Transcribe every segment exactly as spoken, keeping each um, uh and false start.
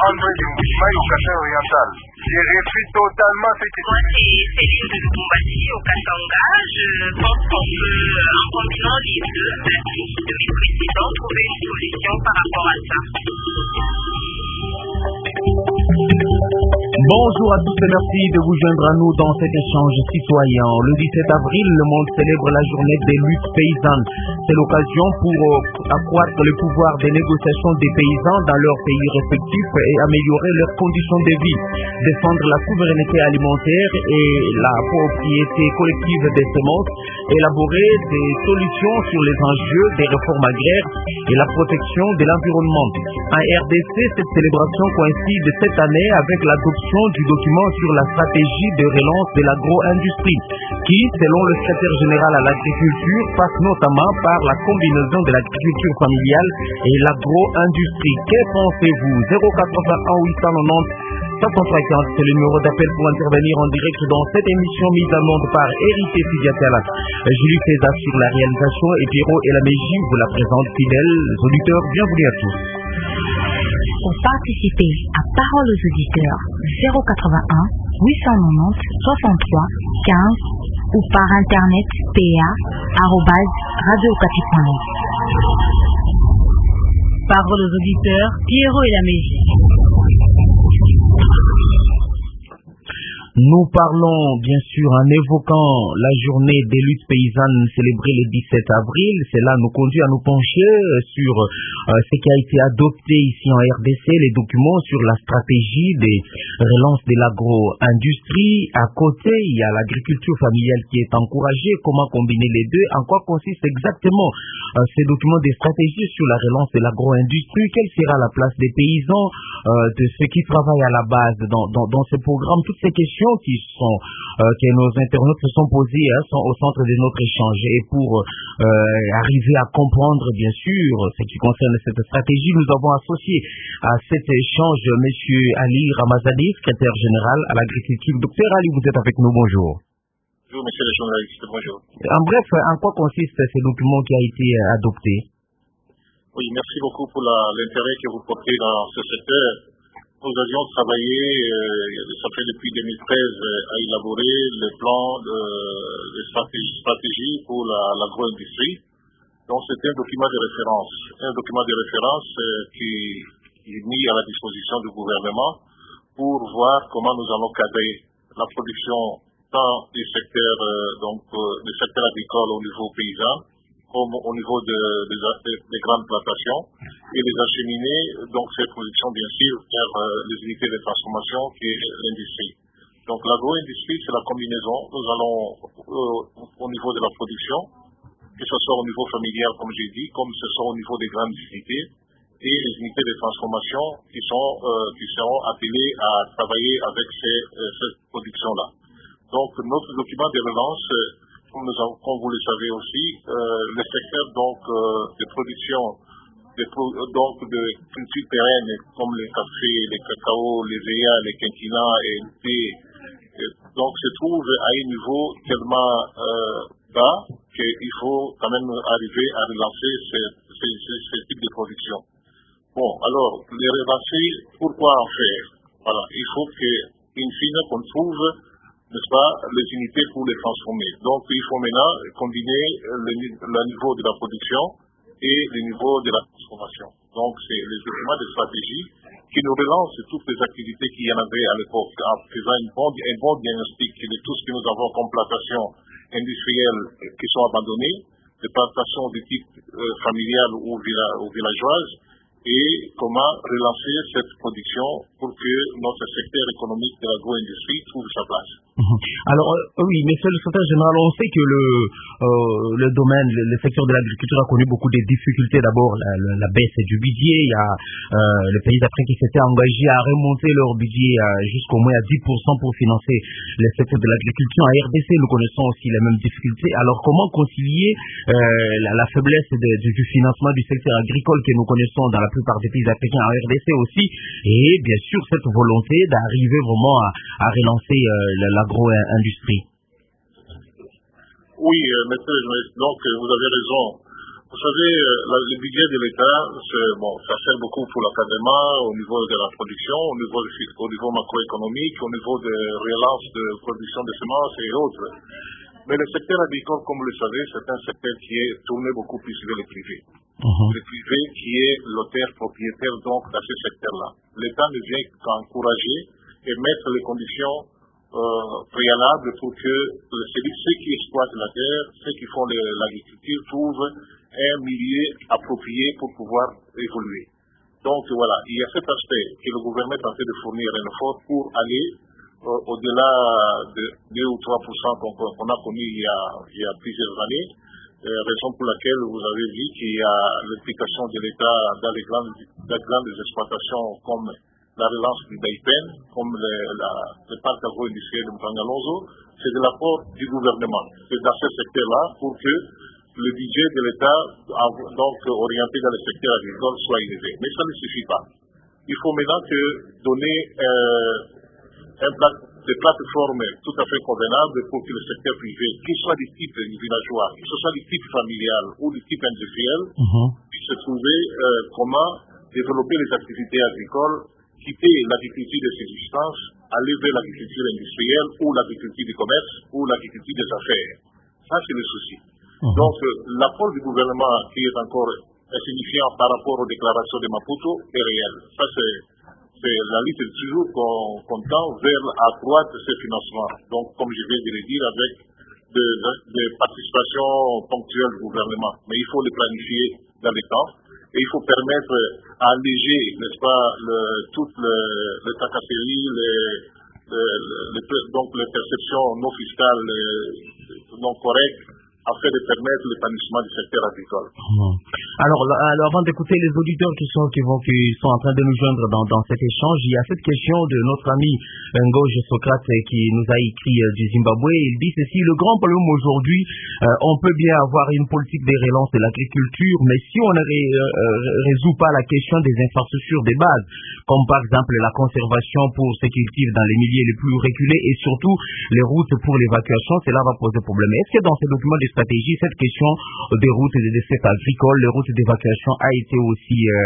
André de Mouchimaï au Kasai oriental. Je refuse totalement cette Moi, c'est Céline de Lukumbati au Katanga. Je pense qu'on peut, en combinant les deux articles de mes précédents, trouver une solution par rapport à ça. Bonjour à tous et merci de vous joindre à nous dans cet échange citoyen. Le dix-sept avril, le monde célèbre la journée des luttes paysannes. C'est l'occasion pour accroître le pouvoir des négociations des paysans dans leurs pays respectifs et améliorer leurs conditions de vie, défendre la souveraineté alimentaire et la propriété collective des semences, élaborer des solutions sur les enjeux des réformes agraires et la protection de l'environnement. En R D C, cette célébration coïncide cette année avec l'adoption du document sur la stratégie de relance de l'agro-industrie, qui, selon le secrétaire général à l'agriculture, passe notamment par la combinaison de l'agriculture familiale et l'agro-industrie. Que pensez-vous? zéro quatre-vingt-un huit cent quatre-vingt-dix sept cent cinquante, c'est le numéro d'appel pour intervenir en direct dans cette émission mise en onde par Hérité Sidiatala. Julie César sur la réalisation et Pierrot et la Mégie vous la présente. Fidèles auditeurs, bienvenue à tous. Pour participer à Parole aux auditeurs, zéro quatre-vingt-un huit cent quatre-vingt-dix soixante-trois quinze ou par internet pa arobase radio okapi point net. Parole aux auditeurs, Pierrot et la Mégie. Nous parlons bien sûr en évoquant la journée des luttes paysannes célébrée le dix-sept avril. Cela nous conduit à nous pencher sur euh, ce qui a été adopté ici en R D C, les documents sur la stratégie des relances de l'agro-industrie. À côté, il y a l'agriculture familiale qui est encouragée. Comment combiner les deux? En quoi consiste exactement euh, ces documents des stratégies sur la relance de l'agro-industrie? Quelle sera la place des paysans, euh, de ceux qui travaillent à la base dans, dans, dans ce programme? Toutes ces questions qui sont euh, que nos internautes se sont posés hein, sont au centre de notre échange. Et pour euh, arriver à comprendre bien sûr ce qui concerne cette stratégie, nous avons associé à cet échange Monsieur Ali Ramazani, secrétaire général à l'agriculture. Docteur Ali, vous êtes avec nous, bonjour. Bonjour monsieur le journaliste, bonjour. En bref, en quoi consiste ce document qui a été adopté? Oui, merci beaucoup pour l'intérêt que vous portez dans ce secteur. Nous avions travaillé, euh, ça fait depuis deux mille treize, euh, à élaborer le plan de, de stratégie, stratégie pour l'agro-industrie. Donc c'était un document de référence, un document de référence euh, qui est mis à la disposition du gouvernement pour voir comment nous allons cadrer la production tant du secteur, euh, donc, euh, du secteur agricole au niveau paysan, comme au niveau de, de, de, des grandes plantations, et les acheminer, donc ces productions bien sûr, vers euh, les unités de transformation qui est l'industrie. Donc l'agro-industrie, c'est la combinaison. Nous allons euh, au niveau de la production, que ce soit au niveau familial, comme j'ai dit, comme ce soit au niveau des grandes unités, et les unités de transformation qui, sont, euh, qui seront appelées à travailler avec ces, euh, cette production-là. Donc notre document de relance, euh, Comme, nous avons, comme vous le savez aussi, euh, le secteur donc euh, de production de, donc de cultures pérennes comme le café, le cacao, les véas, les quinquina et le thé, et donc se trouve à un niveau tellement euh, bas qu'il faut quand même arriver à relancer ce, ce, ce, ce type de production. Bon, alors, les relancer, pourquoi en faire? Voilà, il faut qu'in fine qu'on trouve, n'est-ce pas, les unités pour les transformer. Donc, il faut maintenant combiner le, le niveau de la production et le niveau de la transformation. Donc, c'est les documents de stratégie qui nous relancent toutes les activités qu'il y en avait à l'époque, en faisant une bon, un bon diagnostic de tout ce que nous avons comme plantations industrielles qui sont abandonnées, des plantations de type euh, familial ou, villa, ou villageoise, et comment relancer cette production pour que notre secteur économique de l'agro-industrie trouve sa place. Alors, euh, oui, monsieur le secrétaire général, on sait que le, euh, le domaine, le, le secteur de l'agriculture a connu beaucoup de difficultés. D'abord, la, la, la baisse du budget. Il y a euh, les pays africains qui s'étaient engagés à remonter leur budget euh, jusqu'au moins à dix pour cent pour financer le secteur de l'agriculture. En R D C, nous connaissons aussi les mêmes difficultés. Alors, comment concilier euh, la, la faiblesse de, de, du financement du secteur agricole que nous connaissons dans la plupart des pays africains, en R D C aussi, et bien sûr cette volonté d'arriver vraiment à, à relancer euh, l'agro-industrie? Oui, euh, monsieur, donc euh, vous avez raison. Vous savez, le budget de l'État, bon, ça sert beaucoup pour l'encadrement au niveau de la production, au niveau, au niveau macroéconomique, au niveau de relance de production de semences et autres. Mais le secteur agricole, comme vous le savez, c'est un secteur qui est tourné beaucoup plus vers le privé. Uh-huh. Le privé qui est l'auteur propriétaire donc dans ce secteur-là. L'État ne vient qu'encourager et mettre les conditions euh, préalables pour que ceux qui exploitent la terre, ceux qui font l'agriculture trouvent un milieu approprié pour pouvoir évoluer. Donc voilà, il y a cet aspect que le gouvernement est en train de fournir un effort pour aller euh, au-delà de deux ou trois pour cent qu'on, qu'on a connu il y a, il y a plusieurs années, euh, raison pour laquelle vous avez vu qu'il y a l'implication de l'État dans les grandes, dans les grandes exploitations comme la relance du Daipen, comme le, la, le parc agro-industriel de Mpangalonzo, c'est de l'apport du gouvernement. C'est dans ce secteur-là pour que le budget de l'État, donc orienté dans le secteur agricole, soit élevé. Mais ça ne suffit pas. Il faut maintenant que donner euh, un plat, des plateformes tout à fait convenables pour que le secteur privé, qu'il soit du type villageois, que ce soit du type familial ou du type industriel, uh-huh. puisse trouver euh, comment développer les activités agricoles, quitter l'agriculture de subsistance, aller vers l'agriculture industrielle ou l'agriculture du commerce ou l'agriculture des affaires. Ça, c'est le souci. Donc, euh, l'apport du gouvernement qui est encore insignifiant par rapport aux déclarations de Maputo est réel. Ça, c'est, c'est la lutte toujours qu'on, qu'on tend vers accroître ces financements. Donc, comme je viens de le dire, avec des participations ponctuelles du gouvernement. Mais il faut les planifier dans le temps. Et il faut permettre à alléger, n'est-ce pas, le, toutes les, les tracasseries, les, les, les, donc les perceptions non fiscales, les, non correctes, afin de permettre l'épanouissement du secteur agricole. Mmh. Alors, alors, avant d'écouter les auditeurs qui sont, qui vont, qui sont en train de nous joindre dans, dans cet échange, il y a cette question de notre ami Ngoge Socrate qui nous a écrit euh, du Zimbabwe. Il dit ceci: le grand problème aujourd'hui, euh, on peut bien avoir une politique de relance de l'agriculture, mais si on ne ré, euh, résout pas la question des infrastructures des bases, comme par exemple la conservation pour ces cultives dans les milieux les plus reculés et surtout les routes pour l'évacuation, cela va poser problème. Est-ce que dans ces documents de stratégie, cette question des routes et des sites agricoles, les routes d'évacuation a été aussi euh,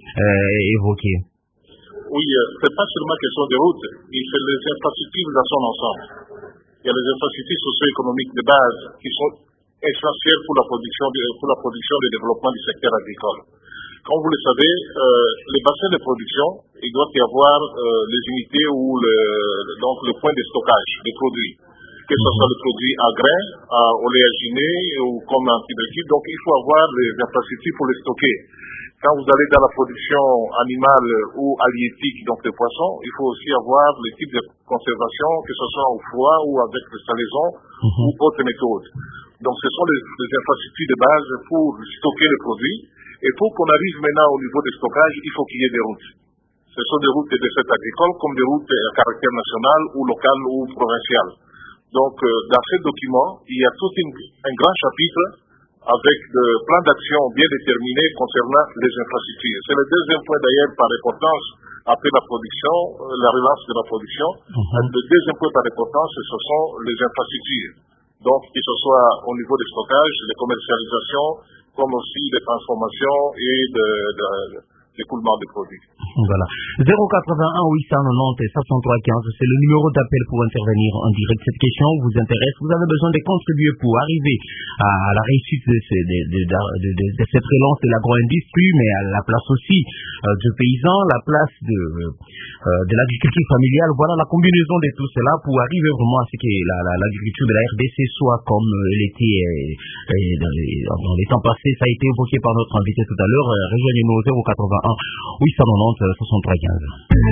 euh, évoquée? Oui, euh, c'est pas seulement question des routes, il fait les infrastructures dans son ensemble. Il y a les infrastructures socio-économiques de base qui sont essentielles pour la production, de, pour la production et le développement du secteur agricole. Comme vous le savez, euh, les bassins de production, il doit y avoir euh, les unités ou le, donc le point de stockage des produits, que ce soit le produit à grains, à oléagineux ou comme antibiotiques. Donc il faut avoir les infrastructures pour les stocker. Quand vous allez dans la production animale ou halieutique, donc des poissons, il faut aussi avoir les types de conservation, que ce soit au froid ou avec des salaisons mm-hmm. ou autres méthodes. Donc ce sont les, les infrastructures de base pour stocker les produits. Et pour qu'on arrive maintenant au niveau de stockage, il faut qu'il y ait des routes. Ce sont des routes de fait agricole comme des routes à caractère national ou local ou provincial. Donc euh, dans ce document, il y a tout une, un grand chapitre avec des plans d'action bien déterminés concernant les infrastructures. C'est le deuxième point d'ailleurs par importance après la production, la relance de la production. Mm-hmm. Le deuxième point par importance, ce sont les infrastructures. Donc que ce soit au niveau des stockages, de commercialisation, comme aussi des transformations et de, de, de l'écoulement des produits. Voilà. zéro quatre-vingt-un huit cent quatre-vingt-dix et soixante-trois quinze, c'est le numéro d'appel pour intervenir en direct. Cette question vous intéresse, vous avez besoin de contribuer pour arriver à la réussite de, ce, de, de, de, de, de, de cette relance de l'agro-industrie, mais à la place aussi euh, du paysan, la place de, euh, de l'agriculture familiale. Voilà la combinaison de tout cela pour arriver vraiment à ce que la, la, l'agriculture de la R D C soit comme elle était euh, dans, les, dans les temps passés. Ça a été évoqué par notre invité tout à l'heure. Euh, rejoignez-nous au zéro quatre-vingt-un huit cent quatre-vingt-dix soixante-trois quinze.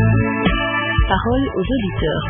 Parole aux auditeurs.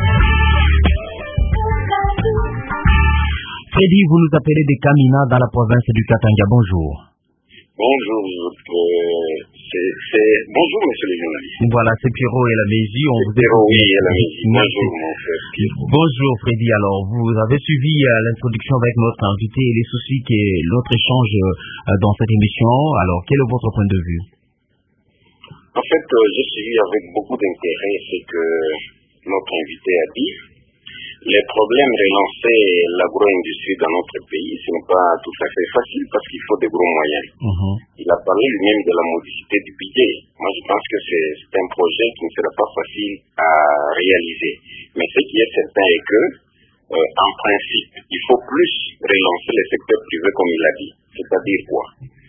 Freddy, vous nous appelez de Kamina dans la province du Katanga. Bonjour. Bonjour, euh, c'est, c'est... bonjour monsieur le journaliste. Voilà, c'est Pierrot et la Mégie. On vous Pierrot, oui, et la Mégie. Bonjour mon frère Pierrot. Bonjour Freddy, alors vous avez suivi euh, l'introduction avec notre invité et les soucis que notre échange euh, dans cette émission. Alors, quel est votre point de vue? En fait, euh, j'ai suivi avec beaucoup d'intérêt ce que notre invité a dit. Les problèmes relancer l'agro-industrie dans notre pays, ce n'est pas tout à fait facile parce qu'il faut des gros moyens. Mm-hmm. Il a parlé lui-même de la modicité du budget. Moi, je pense que c'est, c'est un projet qui ne sera pas facile à réaliser. Mais ce qui est certain est que, euh, en principe, il faut plus relancer le secteur privé comme il l'a dit. C'est-à-dire quoi?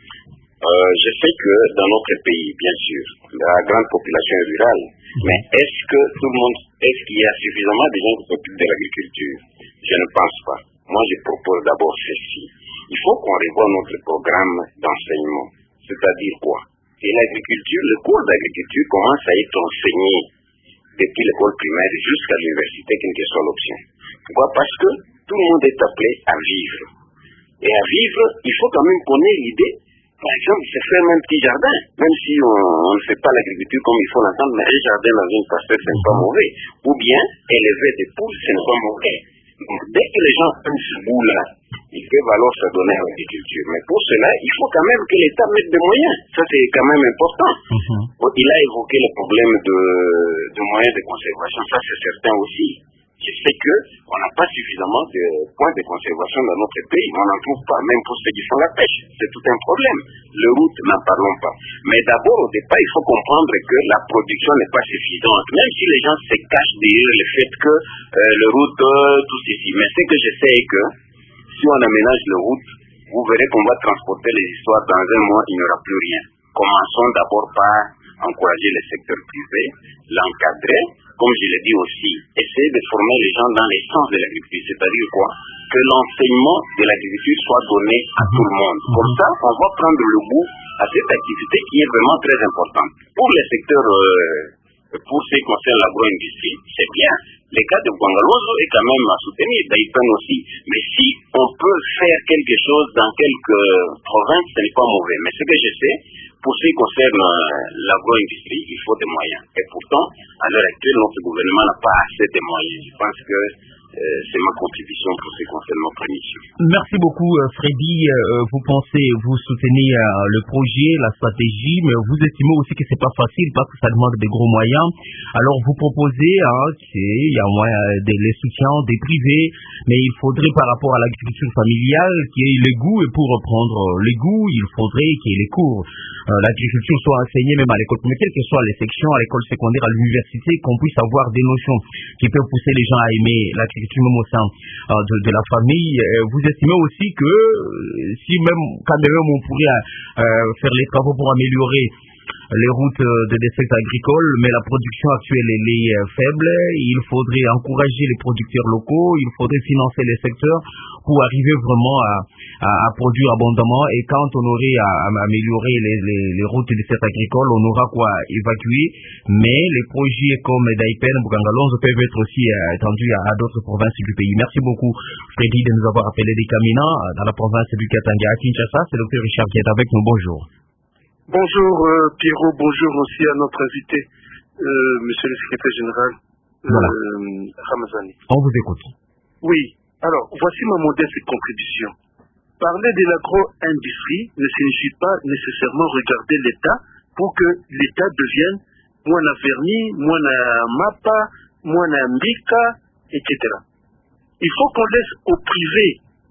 Euh, je sais que dans notre pays, bien sûr, la grande population est rurale, mais est-ce que tout le monde, est-ce qu'il y a suffisamment de gens qui s'occupent de l'agriculture? Je ne pense pas. Moi, je propose d'abord ceci. Il faut qu'on revoie notre programme d'enseignement. C'est-à-dire quoi? Et l'agriculture, le cours d'agriculture commence à être enseigné depuis l'école primaire jusqu'à l'université, quelle que soit l'option. Pourquoi? Parce que tout le monde est appelé à vivre. Et à vivre, il faut quand même qu'on ait l'idée. Par exemple, se faire un petit jardin, même si on, on ne fait pas l'agriculture comme il faut l'entendre, mais un jardin dans une parcelle, ce n'est pas mauvais. Ou bien, élever des poules, ce n'est pas mauvais. Donc, dès que les gens aiment ce bout-là, ils peuvent alors se donner à l'agriculture. Mais pour cela, il faut quand même que l'État mette des moyens. Ça, c'est quand même important. Mm-hmm. Bon, il a évoqué le problème de, de moyens de conservation. Ça, c'est certain aussi. Je sais qu'on n'a pas suffisamment de points de conservation dans notre pays. On n'en trouve pas, même pour ceux qui font la pêche. C'est tout un problème. Le route, n'en parlons pas. Mais d'abord, au départ, il faut comprendre que la production n'est pas suffisante. Même si les gens se cachent derrière le fait que euh, le route, euh, tout ceci. Mais ce que je sais est que si on aménage le route, vous verrez qu'on va transporter les histoires. Dans un mois, il n'y aura plus rien. Commençons d'abord par encourager le secteur privé, l'encadrer. Comme je l'ai dit aussi, essayer de former les gens dans l'essence de l'agriculture, c'est-à-dire quoi? Que l'enseignement de l'agriculture soit donné à tout le monde. Comme ça, on va prendre le goût à cette activité qui est vraiment très importante. Pour les secteurs, euh, pour ce qui concerne l'agro-industrie, c'est bien. Le cas de Bouangalozo est quand même à soutenir, d'Aïpen aussi. Mais si on peut faire quelque chose dans quelques provinces, ce n'est pas mauvais. Mais ce que je sais, pour ce qui concerne l'agro-industrie, il faut des moyens. Et pourtant, à l'heure actuelle, notre gouvernement n'a pas assez de moyens. Je pense que euh, c'est ma contribution pour ce qui concerne notre émission. Merci beaucoup, Freddy. Vous pensez, vous soutenez le projet, la stratégie, mais vous estimez aussi que c'est pas facile parce que ça demande des gros moyens. Alors, vous proposez, hein, il y a moyen des les soutiens des privés, mais il faudrait par rapport à l'agriculture familiale qu'il y ait les goûts, et pour reprendre les goûts, il faudrait qu'il y ait les cours. Euh, l'agriculture soit enseignée même à l'école primaire, quelles que soient les sections, à l'école secondaire, à l'université, qu'on puisse avoir des notions qui peuvent pousser les gens à aimer l'agriculture même au sein euh, de, de la famille. Euh, vous estimez aussi que euh, si même, quand même on pourrait euh, faire les travaux pour améliorer les routes de dessert agricoles, mais la production actuelle elle est faible, il faudrait encourager les producteurs locaux, il faudrait financer les secteurs pour arriver vraiment à, à, à produire abondamment, et quand on aurait à, à améliorer les, les, les routes de dessert agricoles, on aura quoi évacuer, mais les projets comme d'Aïpen, Bouangalozo peuvent être aussi euh, étendus à, à d'autres provinces du pays. Merci beaucoup Freddy de nous avoir appelé des Kamina dans la province du Katanga à Kinshasa. C'est le docteur Richard qui est avec nous. Bonjour. Bonjour euh, Pierrot, bonjour aussi à notre invité, euh, monsieur le secrétaire général euh, voilà. Ramazani. On vous écoute. Oui, alors voici ma modeste contribution. Parler de l'agro-industrie ne signifie pas nécessairement regarder l'État pour que l'État devienne Mwana Verni, Mwana Mapa, Mwana Mbika, et cetera. Il faut qu'on laisse au privé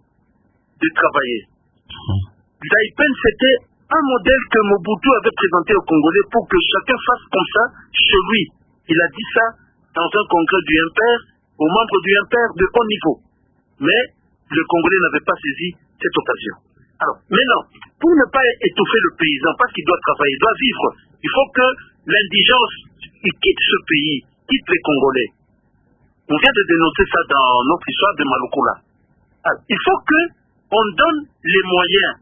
de travailler. Mmh. L'Aïpen, c'était un modèle que Mobutu avait présenté aux Congolais pour que chacun fasse comme ça chez lui. Il a dit ça dans un congrès du M P R, aux membres du M P R de haut niveau. Mais le Congolais n'avait pas saisi cette occasion. Alors, maintenant, pour ne pas étouffer le paysan, parce qu'il doit travailler, il doit vivre, il faut que l'indigence, il quitte ce pays, quitte les Congolais. On vient de dénoncer ça dans notre histoire de Malukula. Alors, il faut qu'on donne les moyens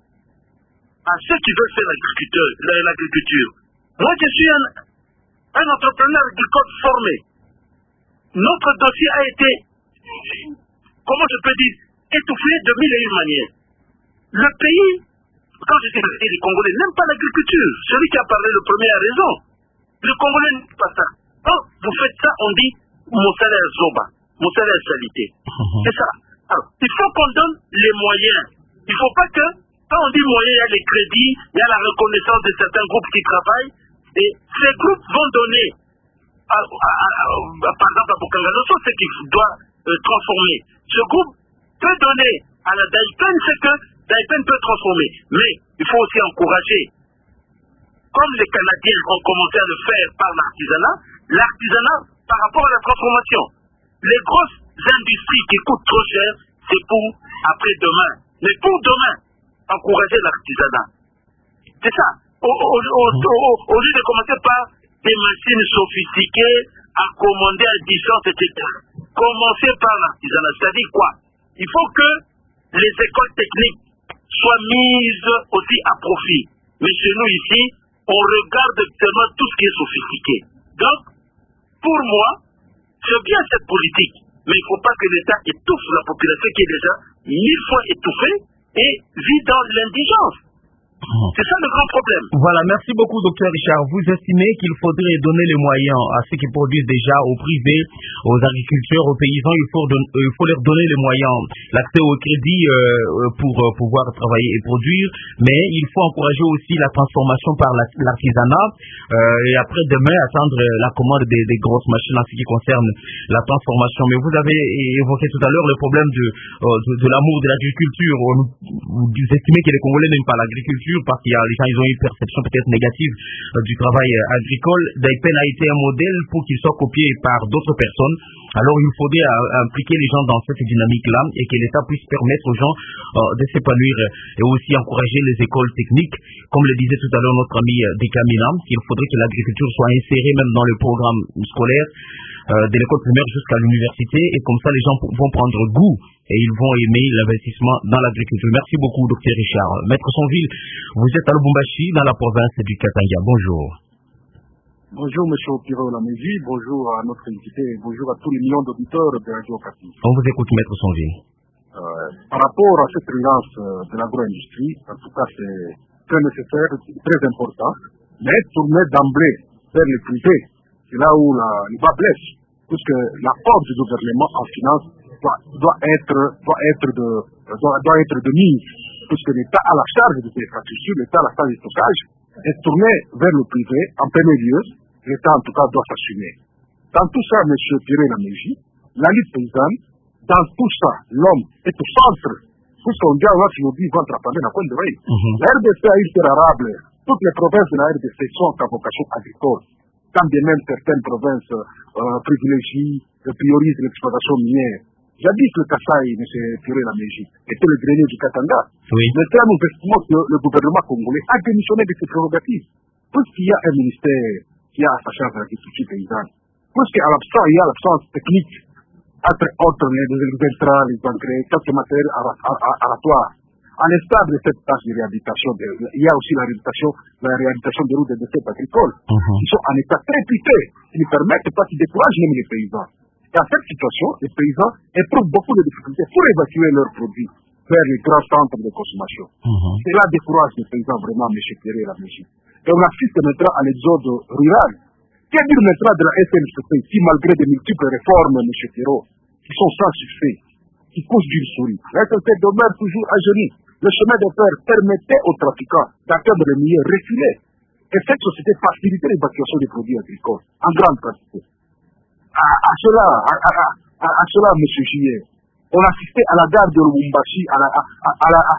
à ceux qui veulent faire l'agriculture. Moi, je suis un, un entrepreneur agricole formé. Notre dossier a été, comment je peux dire, étouffé de mille et une manières. Le pays, quand je dis les Congolais n'aiment pas l'agriculture. Celui qui a parlé le premier a raison. Le Congolais n'aime pas ça. Quand vous faites ça, on dit mon salaire zoba, mon salaire salité. C'est ça. Alors, il faut qu'on donne les moyens. Il ne faut pas que quand on dit moyens, il y a les crédits, il y a la reconnaissance de certains groupes qui travaillent, et ces groupes vont donner, à, à, à, à, par exemple à Bouangalozo, ce qu'il doit euh, transformer. Ce groupe peut donner à la Daipen ce que Daipen peut transformer. Mais il faut aussi encourager, comme les Canadiens ont commencé à le faire par l'artisanat, l'artisanat par rapport à la transformation. Les grosses industries qui coûtent trop cher, c'est pour après-demain. Mais pour demain, encourager l'artisanat. C'est ça. Au, au, au, au, au lieu de commencer par des machines sophistiquées, à commander à distance, et cetera. Commencer par l'artisanat. C'est-à-dire quoi? Il faut que les écoles techniques soient mises aussi à profit. Mais chez nous ici, on regarde seulement tout ce qui est sophistiqué. Donc, pour moi, c'est bien cette politique. Mais il ne faut pas que l'État étouffe la population qui est déjà mille fois étouffée et vit dans l'indigence. C'est ça le grand problème. Voilà, merci beaucoup, docteur Richard. Vous estimez qu'il faudrait donner les moyens à ceux qui produisent déjà, au privé, aux agriculteurs, aux paysans, il faut, don euh, il faut leur donner les moyens, l'accès au crédit euh, pour euh, pouvoir travailler et produire, mais il faut encourager aussi la transformation par l'artisanat euh, et après demain attendre la commande des, des grosses machines en ce qui concerne la transformation. Mais vous avez évoqué tout à l'heure le problème de, euh, de, de l'amour de l'agriculture. Vous estimez que les Congolais n'aiment pas l'agriculture parce qu'il y a les gens ils ont une perception peut-être négative euh, du travail euh, agricole. Daipen a été un modèle pour qu'il soit copié par d'autres personnes. Alors il faudrait euh, impliquer les gens dans cette dynamique-là et que l'État puisse permettre aux gens euh, de s'épanouir et aussi encourager les écoles techniques. Comme le disait tout à l'heure notre ami euh, Dekamina, qu'il faudrait que l'agriculture soit insérée même dans le programme scolaire euh, de l'école primaire jusqu'à l'université et comme ça les gens vont prendre goût et ils vont aimer l'investissement dans l'agriculture. Merci beaucoup, docteur Richard. Maître Sonville, vous êtes à Lubumbashi, dans la province du Katanga. Bonjour. Bonjour, M. Opiro Laméji. Bonjour à notre invité. Bonjour à tous les millions d'auditeurs de Radio Okapi. On vous écoute, Maître Sonville. Euh, par rapport à cette relance de l'agro-industrie, en tout cas, c'est très nécessaire, très important, mais tourner d'emblée vers le privé, c'est là où la, le bas blesse, puisque l'apport du gouvernement en finance doit, doit, être, doit, être de, doit, doit être de mise, puisque l'État a la charge des infrastructures, l'État a la charge du stockage, et tourner vers le privé, en premier lieu, l'État en tout cas doit s'assumer. Dans tout ça, M. Piré-Laméji, la lutte paysanne, dans tout ça, l'homme est au centre, puisqu'on dit à l'autre, il dit, ventre à la pointe de l'oreille. La R D C a interarable, toutes les provinces de la R D C sont à vocation agricole. Quand bien même certaines provinces euh, privilégient, priorisent l'exploitation minière. J'habite le Kasaï, M. Piré-Laméji, était le grenier du Katanga. Oui. Maintenant, nous estimons que le gouvernement congolais a démissionné de ses prérogatives. Puisqu'il y a un ministère qui a sa charge de l'agriculture paysanne, puisqu'à l'absence, il y a l'absence technique, entre autres les intrants, les engrais, quelques matériels aratoires. À l'instar de cette tâche de réhabilitation, de, il y a aussi la réhabilitation, la réhabilitation des routes de décès agricoles, uh-huh. qui sont en état très piqué, qui ne permettent pas, qui découragent même les paysans. Dans cette situation, les paysans éprouvent beaucoup de difficultés pour évacuer leurs produits vers les grands centres de consommation. Uh-huh. Cela décourage les paysans vraiment, M. Piré-Laméji. Et on assiste maintenant à l'exode rural. Que dire maintenant de la S N C C qui, malgré de multiples réformes, M. Pirot, qui sont sans succès, qui causent d'une souris, la S N C C demeure toujours à genoux. Le chemin de fer permettait aux trafiquants d'atteindre le milieu reculé. Et cette société facilitait l'évacuation des produits agricoles, en grande quantité. À, à cela, à, à, à, à cela, M. Juillet, on assistait à la gare de Lubumbashi, à, la, à, à, à, à,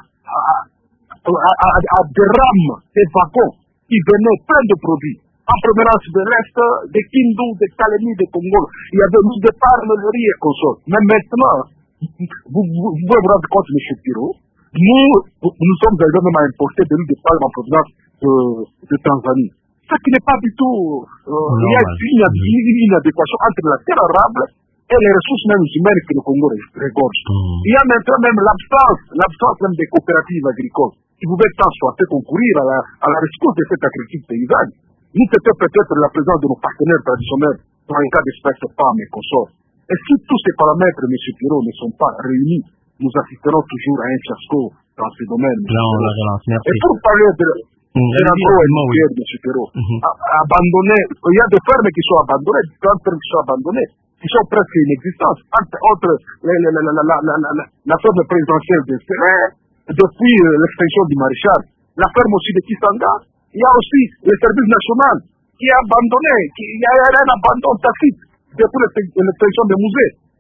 à, à, à des rames, des wagons qui venaient plein de produits. En provenance de l'Est, des Kindu, des Kalemi, des Congo. Il y avait mis de parleries et consorts. Mais maintenant, vous, vous, vous pouvez vous rendre compte, M. Pirot, nous, nous sommes arrivés même à importer de l'huile de palme en provenance de, de Tanzanie. Ce qui n'est pas du tout... Euh, il y a une, une, une adéquation entre la terre arable et les ressources même humaines que le Congo regorge. Mm. Il y a maintenant même l'absence, l'absence même des coopératives agricoles qui pouvaient tant soit concourir à la, à la rescousse de cette agriculture paysanne. Nous, c'était peut-être la présence de nos partenaires traditionnels dans les cas d'espèces femmes et consorts. Et si tous ces paramètres, M. Pirot, ne sont pas réunis, nous assisterons toujours à un fiasco dans ce domaine. Là, on la relance. Merci. Et pour parler de, mmh, de l'agro-industrie, oui. M. Pirot, mmh. abandonné, il y a des fermes qui sont abandonnées, des grandes fermes qui sont abandonnées, qui sont presque inexistantes. Entre autres, la, la, la, la, la, la, la, la ferme présidentielle de Serre, depuis euh, l'extinction du maréchal, la ferme aussi de Kisanga. Il y a aussi le service national qui est abandonné, qui, il y a un abandon tacite depuis l'extinction des musées.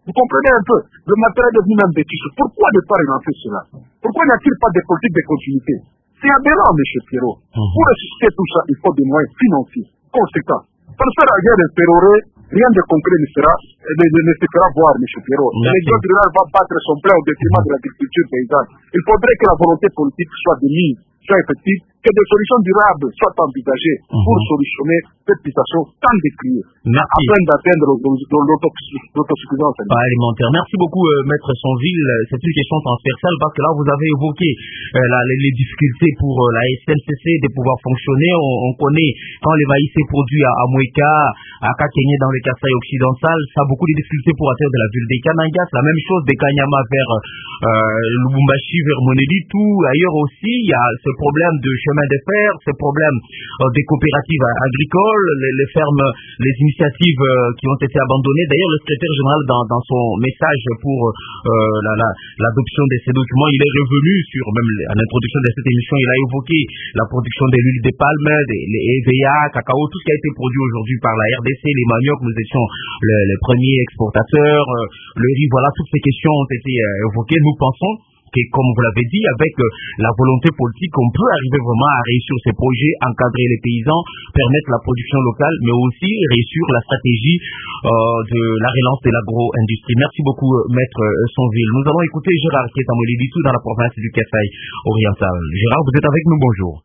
Vous comprenez un peu? Le matériel est devenu même vétuste. Pourquoi ne pas relancer cela? Pourquoi n'y a-t-il pas de politique de continuité? C'est aberrant, M. Pierrot. Mmh. Pour ressusciter tout ça, il faut des moyens financiers conséquents. Pour faire la guerre espérée, rien de concret ne sera, ne, ne se fera voir, M. Pierrot. L'exode rural va battre son plein au détriment de l'agriculture paysanne. Il faudrait que la volonté politique soit de mise, soit effective, que des solutions durables soient envisagées mmh. pour solutionner cette situation tant décriée, afin d'atteindre l'autosuffisance alimentaire. Merci beaucoup, euh, Maître Sonville. C'est une question transversale parce que là, vous avez évoqué euh, la, les, les difficultés pour euh, la S N C C de pouvoir fonctionner. On, on connaît quand les maïs est produit à, à Moueka, à Kakenye dans le Kasaï occidental, ça a beaucoup de difficultés pour atteindre la ville des Kanangas. La même chose des Kanyama vers euh, Lubumbashi, vers Moneli, tout ailleurs aussi. Il y a ce problème de chemin de fer, ce problème euh, des coopératives agricoles, les, les fermes, les initiatives euh, qui ont été abandonnées. D'ailleurs, le secrétaire général, dans, dans son message pour euh, la, la, l'adoption de ces documents, il est revenu sur, même à l'introduction de cette émission, il a évoqué la production de l'huile de palme, des, les E V A, cacao, tout ce qui a été produit aujourd'hui par la R D C, les maniocs, nous étions le, les premiers exportateurs, euh, le riz, voilà, toutes ces questions ont été euh, évoquées. Nous pensons que, comme vous l'avez dit, avec euh, la volonté politique, on peut arriver vraiment à réussir ces projets, encadrer les paysans, permettre la production locale, mais aussi réussir la stratégie euh, de la relance de l'agro-industrie. Merci beaucoup, euh, Maître euh, Sonville. Nous allons écouter Gérard qui est à Molidissou dans la province du Kasaï oriental. Gérard, vous êtes avec nous, bonjour.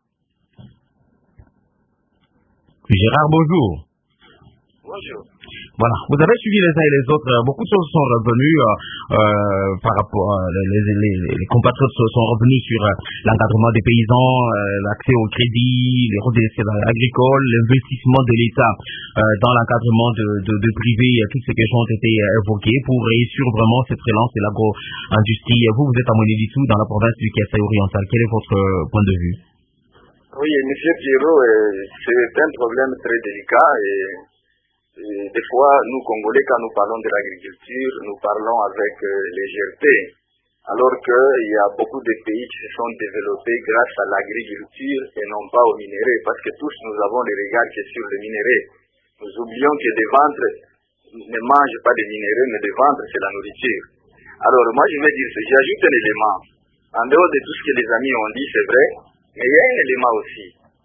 Gérard, bonjour. Bonjour. Voilà, vous avez suivi les uns et les autres. Beaucoup de choses sont revenues euh, euh, par rapport à les, les, les, les compatriotes sont revenus sur euh, l'encadrement des paysans, euh, l'accès au crédit, les redressements agricoles, l'investissement de l'État euh, dans l'encadrement de, de, de privé. Toutes ces questions ont été évoquées pour réussir vraiment cette relance de l'agro-industrie. Vous, vous êtes à Monidissou dans la province du Kasaï oriental. Quel est votre point de vue? Oui, M. Pierrot, c'est un problème très délicat et Et des fois, nous Congolais, quand nous parlons de l'agriculture, nous parlons avec euh, légèreté, alors qu'il y a beaucoup de pays qui se sont développés grâce à l'agriculture et non pas au minerai, parce que tous nous avons le regard qui est sur le minerai. Nous oublions que des ventres ne mangent pas des minéraux, mais des ventres, c'est la nourriture. Alors moi, je vais dire, j'ajoute un élément. En dehors de tout ce que les amis ont dit, c'est vrai, mais il y a un élément aussi.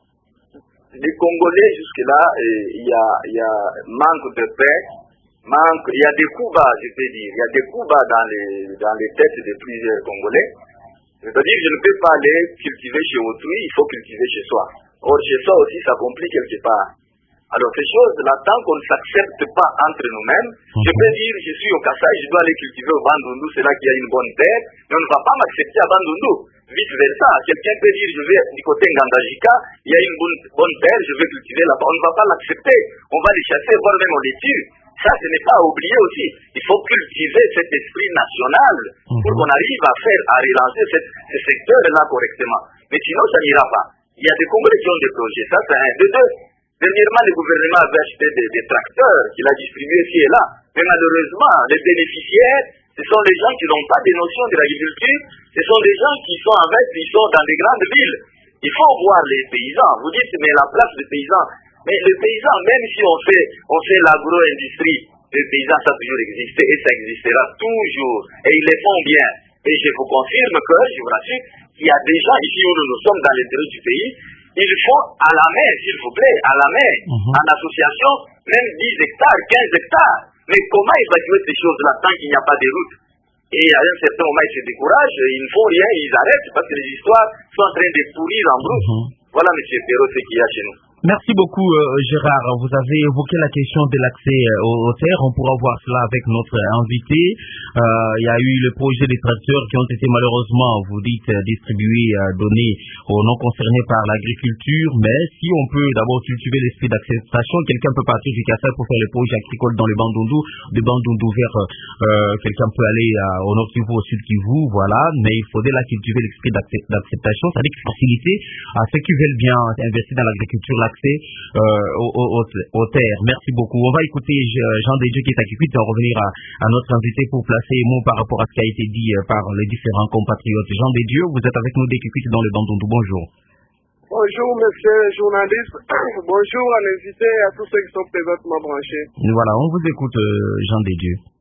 Les Congolais, jusque-là, il y a, y a manque de paix, manque, il y a des coups bas, je peux dire, il y a des coups bas dans les, dans les têtes de plusieurs Congolais. C'est-à-dire, je ne peux pas aller cultiver chez autrui, il faut cultiver chez soi. Or, chez soi aussi, ça complique quelque part. Alors, ces choses-là, tant qu'on ne s'accepte pas entre nous-mêmes, je peux dire, je suis au Kasaï, je dois aller cultiver au Bandundu, c'est là qu'il y a une bonne terre, mais on ne va pas m'accepter à Bandundu. Vice versa, quelqu'un peut dire, je vais du côté Ngandajika, il y a une bonne, bonne terre, je vais cultiver là-bas. On ne va pas l'accepter, on va les chasser, voire même on les tue. Ça, ce n'est pas à oublier aussi. Il faut cultiver cet esprit national pour qu'on arrive à faire, à relancer cette, ce secteur-là correctement. Mais sinon, ça n'ira pas. Il y a des Congolais qui ont des projets, ça c'est un. De deux, dernièrement, le gouvernement avait acheté des, des tracteurs qu'il a distribués ici et là. Mais malheureusement, les bénéficiaires, ce sont les gens qui n'ont pas de notion de l'agriculture, ce sont des gens qui sont avec, ils sont dans des grandes villes. Il faut voir les paysans. Vous dites, mais la place des paysans. Mais les paysans, même si on fait, on fait l'agro-industrie, les paysans, ça a toujours existé et ça existera toujours. Et ils les font bien. Et je vous confirme que, je vous rassure, il y a des gens ici où nous, nous sommes dans l'intérieur du pays, ils font à la main, s'il vous plaît, à la main, mm-hmm. en association, même dix hectares, quinze hectares. Mais comment évacuer ces choses-là tant qu'il n'y a pas de route? Et à un certain moment, ils se découragent, ils ne font rien, ils arrêtent parce que les histoires sont en train de pourrir en brousse. Mm-hmm. Voilà, M. Perrault, ce qu'il y a chez nous. Merci beaucoup, euh, Gérard. Vous avez évoqué la question de l'accès euh, aux, aux terres. On pourra voir cela avec notre invité. Euh, il y a eu le projet des tracteurs qui ont été malheureusement, vous dites, distribués, euh, donnés aux non concernés par l'agriculture. Mais si on peut d'abord cultiver l'esprit d'acceptation, quelqu'un peut partir du Kasaï pour faire les projets agricoles dans le Bandundu, de Bandundu vers euh, quelqu'un peut aller euh, au Nord Kivu, au Sud Kivu, voilà. Mais il faudrait là cultiver l'esprit d'acceptation, c'est-à-dire faciliter à ceux qui veulent bien investir dans l'agriculture l'accès Euh, aux, aux, aux terres. Merci beaucoup. On va écouter Jean Desdieux qui est à Kikwit et on va revenir à, à notre invité pour placer les mots par rapport à ce qui a été dit par les différents compatriotes. Jean Desdieux, vous êtes avec nous dès Kikwit dans le Bandundu. Bonjour. Bonjour, monsieur journaliste. Bonjour à l'invité et à tous ceux qui sont présentement branchés. Voilà, on vous écoute, Jean Desdieux.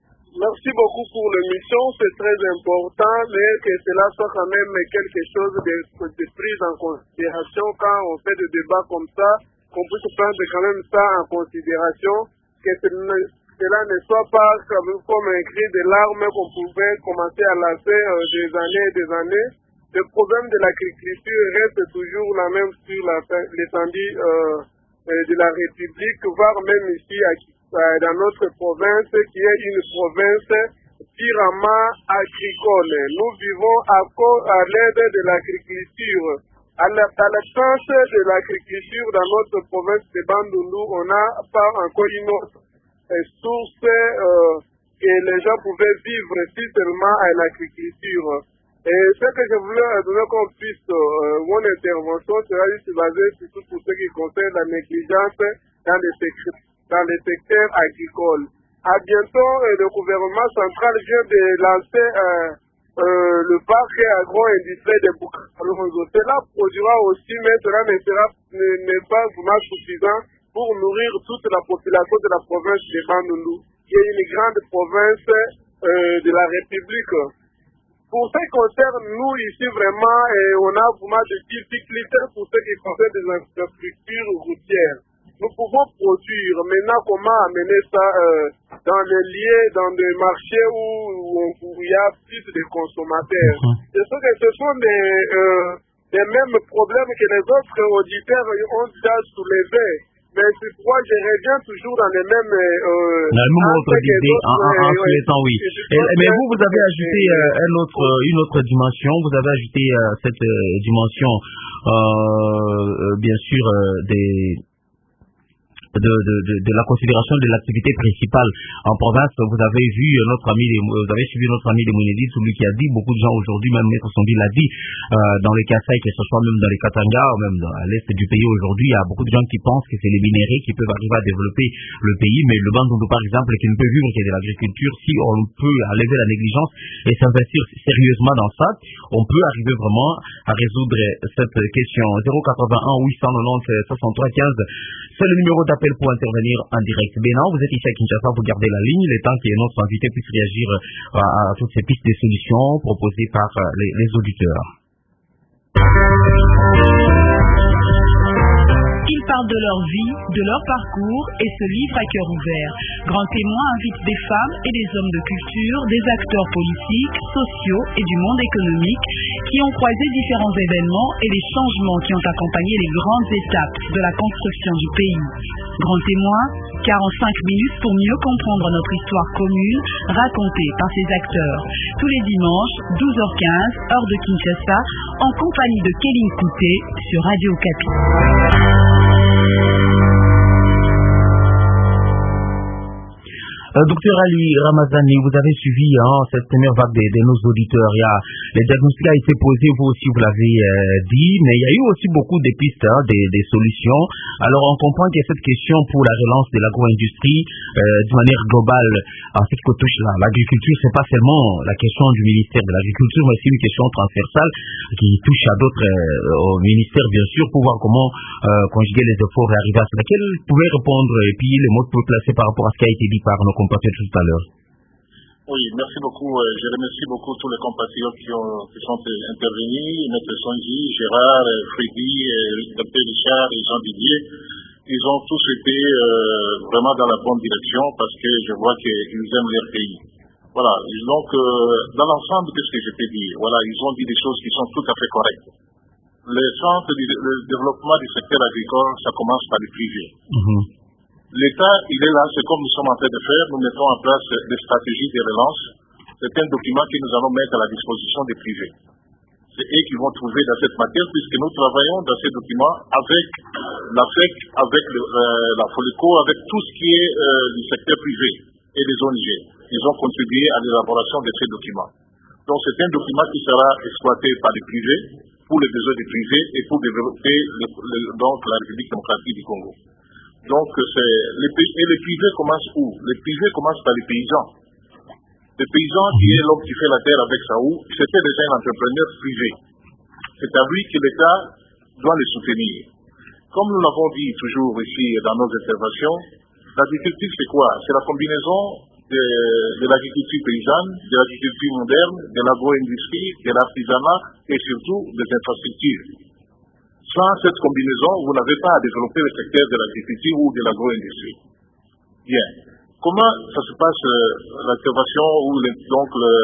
Merci beaucoup pour l'émission, c'est très important, mais que cela soit quand même quelque chose de, de prise en considération quand on fait des débats comme ça, qu'on puisse prendre quand même ça en considération, que cela ne soit pas comme, comme un cri de larmes qu'on pouvait commencer à lancer euh, des années et des années. Le problème de l'agriculture reste toujours la même sur l'étendue euh, de la République, voire même ici à, à, dans notre province, qui est une province purement agricole. Nous vivons à, à l'aide de l'agriculture. À l'absence de l'agriculture dans notre province de Bandundu, on n'a pas encore une autre euh, source euh, que les gens pouvaient vivre si seulement à l'agriculture. Et ce que je voulais donner comme piste, euh, mon intervention sera juste basée surtout pour ce qui concerne la négligence dans les secteurs, dans les secteurs agricoles. À bientôt, euh, le gouvernement central vient de lancer euh, euh, le parc agro-industriel de Bukavu. Cela produira aussi, mais cela ne sera n'est pas vraiment suffisant pour nourrir toute la population de la province de Bandundu, qui est une grande province euh, de la République. Pour ce qui concerne nous ici vraiment, eh, on a vraiment des difficultés pour ce qui concerne des infrastructures routières. Nous pouvons produire, maintenant comment amener ça euh, dans les lieux, dans des marchés où, où, où il y a plus de consommateurs. Mm-hmm. Ce, que ce sont des, euh, des mêmes problèmes que les autres auditeurs ont déjà soulevés. Mais c'est pourquoi je reviens toujours dans les mêmes... Euh, la même autre idée, en, en, en souhaitant, oui. Et, mais vous, vous avez ajouté euh, un autre, une autre dimension, vous avez ajouté euh, cette euh, dimension, euh, euh, bien sûr, euh, des... De, de, de, de la considération de l'activité principale en province. Vous avez vu notre ami, vous avez suivi notre ami de Mounédi, celui qui a dit, beaucoup de gens aujourd'hui, même Maître Sondi l'a dit, euh, dans les Kassai, que ce soit même dans les Katanga, ou même dans, à l'est du pays aujourd'hui, il y a beaucoup de gens qui pensent que c'est les minéraux qui peuvent arriver à développer le pays, mais le Bandundu, par exemple, qui ne peut vivre que de l'agriculture, si on peut enlever la négligence et s'investir sérieusement dans ça, on peut arriver vraiment à résoudre cette question. zéro quatre-vingt-un huit cent quatre-vingt-dix soixante-trois quinze, c'est le numéro d'appel pour intervenir en direct. Bénan, vous êtes ici à Kinshasa, vous gardez la ligne, le temps que notre invité puisse réagir à, à toutes ces pistes de solutions proposées par les, les auditeurs. Ils parlent de leur vie, de leur parcours et se livrent à cœur ouvert. Grand Témoin invite des femmes et des hommes de culture, des acteurs politiques, sociaux et du monde économique qui ont croisé différents événements et les changements qui ont accompagné les grandes étapes de la construction du pays. Grand Témoin, quarante-cinq minutes pour mieux comprendre notre histoire commune racontée par ces acteurs. Tous les dimanches, douze heures quinze, heure de Kinshasa, en compagnie de Kéline Kouté sur Radio Okapi. Euh, docteur Ali Ramazani, vous avez suivi hein, cette première vague de, de nos auditeurs. Il y a, le diagnostic a été posé, vous aussi vous l'avez euh, dit, mais il y a eu aussi beaucoup de pistes, hein, des, des solutions. Alors on comprend que cette question pour la relance de l'agro-industrie, euh, de manière globale, en ce qui touche là, l'agriculture, c'est pas seulement la question du ministère de l'Agriculture, mais c'est une question transversale qui touche à d'autres euh, ministères, bien sûr, pour voir comment euh, conjuguer les efforts et arriver à cela. Quel pouvait répondre, et puis les mots que vous placez par rapport à ce qui a été dit par nos compatriotes tout à l'heure. Oui, merci beaucoup. Je remercie beaucoup tous les compatriotes qui, ont, qui sont intervenus, M. Sonji, Gérard, Freddy, M. Richard et Jean Didier. Ils ont tous été euh, vraiment dans la bonne direction parce que je vois qu'ils aiment leur pays. Voilà, donc euh, dans l'ensemble, qu'est-ce que je peux dire? Voilà, ils ont dit des choses qui sont tout à fait correctes. Le centre du le développement du secteur agricole, ça commence par le privé. Mm-hmm. L'État, il est là, c'est comme nous sommes en train de faire, nous mettons en place des stratégies de relance. C'est un document que nous allons mettre à la disposition des privés. C'est eux qui vont trouver dans cette matière, puisque nous travaillons dans ces documents avec la F E C, avec le, euh, la FOLECO, avec tout ce qui est euh, du secteur privé et des O N G. Ils ont contribué à l'élaboration de ces documents. Donc c'est un document qui sera exploité par les privés, pour les besoins des privés et pour développer le, le, donc la République démocratique du Congo. Donc, c'est, les, et les privés commencent où? Les privés commencent par les paysans. Le paysan qui est l'homme qui fait la terre avec sa houe, c'était déjà un entrepreneur privé. C'est à lui que l'État doit le soutenir. Comme nous l'avons dit toujours ici dans nos interventions, l'agriculture c'est quoi? C'est la combinaison de, de l'agriculture paysanne, de l'agriculture moderne, de l'agro-industrie, de l'artisanat et surtout des infrastructures. Sans cette combinaison, vous n'avez pas à développer le secteur de l'agriculture ou de l'agro-industrie. Bien. Comment ça se passe, euh, l'intervention ou le, donc le,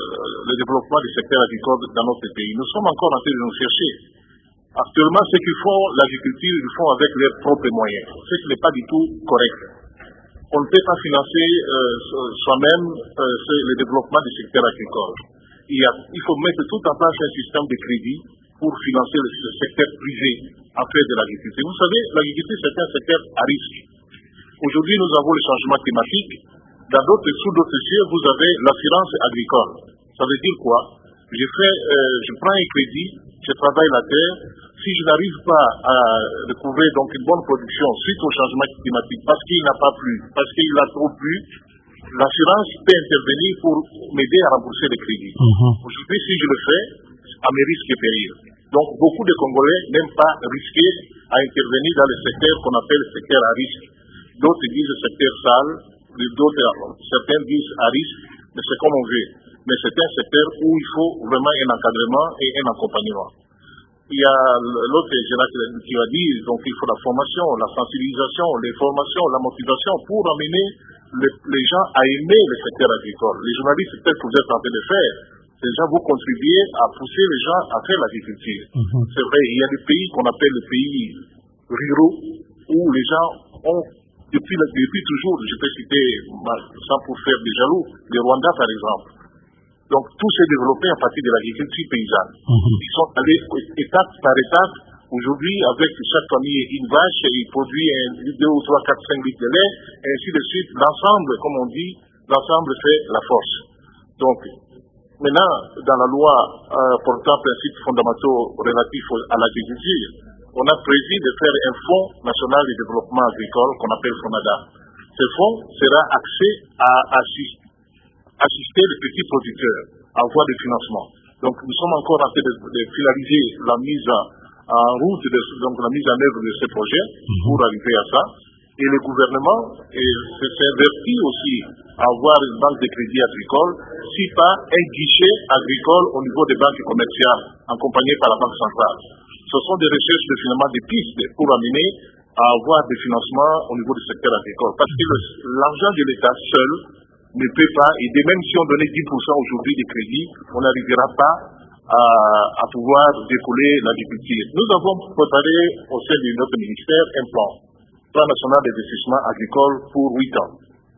le développement du secteur agricole dans notre pays? Nous sommes encore en train de nous chercher. Actuellement, ce qu'ils font, l'agriculture, ils font avec leurs propres moyens, ce qui n'est pas du tout correct. On ne peut pas financer euh, soi-même euh, le développement du secteur agricole. Il, y a, il faut mettre tout en place un système de crédit pour financer le, le secteur privé en fait de l'agriculture. Vous savez, l'agriculture, c'est un secteur à risque. Aujourd'hui, nous avons le changement climatique. Dans d'autres, sous d'autres cieux, vous avez l'assurance agricole. Ça veut dire quoi? Je, fais, euh, je prends un crédit, je travaille la terre. Si je n'arrive pas à retrouver donc une bonne production suite au changement climatique, parce qu'il n'a pas plu, parce qu'il a trop plu, l'assurance peut intervenir pour m'aider à rembourser les crédits. Mm-hmm. Aujourd'hui, si je le fais, à mes risques et périls. Donc, beaucoup de Congolais n'aiment pas risquer à intervenir dans le secteur qu'on appelle le secteur à risque. D'autres disent le secteur sale, d'autres, certains disent à risque, mais c'est comme on veut. Mais c'est un secteur où il faut vraiment un encadrement et un accompagnement. Il y a l'autre qui a dit, donc il faut la formation, la sensibilisation, les formations, la motivation pour amener les, les gens à aimer le secteur agricole. Les journalistes, peut-être que vous êtes en train de faire, déjà vous contribuez à pousser les gens à faire l'agriculture. Mm-hmm. C'est vrai, il y a des pays qu'on appelle les pays ruraux où les gens ont, depuis, depuis toujours, je peux citer, sans pour faire des jaloux, le Rwanda par exemple. Donc, tout s'est développé à partir de l'agriculture paysanne. Mm-hmm. Ils sont allés étape par étape. Aujourd'hui, avec chaque famille une vache, ils produisent deux ou trois, quatre, cinq litres de lait, et ainsi de suite. L'ensemble, comme on dit, l'ensemble fait la force. Donc, maintenant, dans la loi euh, portant principes fondamentaux relatifs à l'agriculture, on a prévu de faire un fonds national de développement agricole qu'on appelle FONADA. Ce fonds sera axé à assister assister les petits producteurs à avoir des financements. Donc nous sommes encore en train de, de finaliser la mise en route, de, donc la mise en œuvre de ce projet pour arriver à ça. Et le gouvernement s'est averti aussi à avoir une banque de crédit agricole, si pas un guichet agricole au niveau des banques commerciales, accompagné par la Banque centrale. Ce sont des recherches de financement des pistes pour amener à avoir des financements au niveau du secteur agricole. Parce que l'argent de l'État seul ne peut pas, et même si on donnait dix pour cent aujourd'hui de crédit, on n'arrivera pas à, à pouvoir décoller l'agriculture. Nous avons préparé au sein de notre ministère un plan, plan national d'investissement agricole pour huit ans.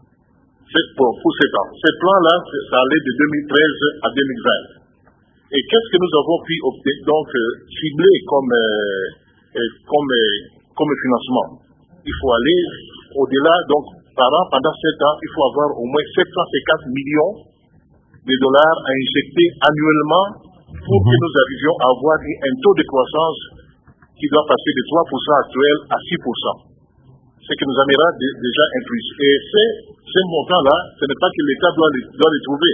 C'est pour, pour sept ans. Ce plan-là, ça allait de deux mille treize à deux mille vingt. Et qu'est-ce que nous avons pu opter, donc euh, cibler comme, euh, euh, comme, euh, comme financement? Il faut aller au-delà, donc par an, pendant sept ans, il faut avoir au moins sept cent cinquante millions de dollars à injecter annuellement pour que nous arrivions à avoir un taux de croissance qui doit passer de trois pour cent actuel à six pour cent. Ce qui nous amènera de, déjà un plus. Et ce montant-là, ce n'est pas que l'État doit le, doit le trouver.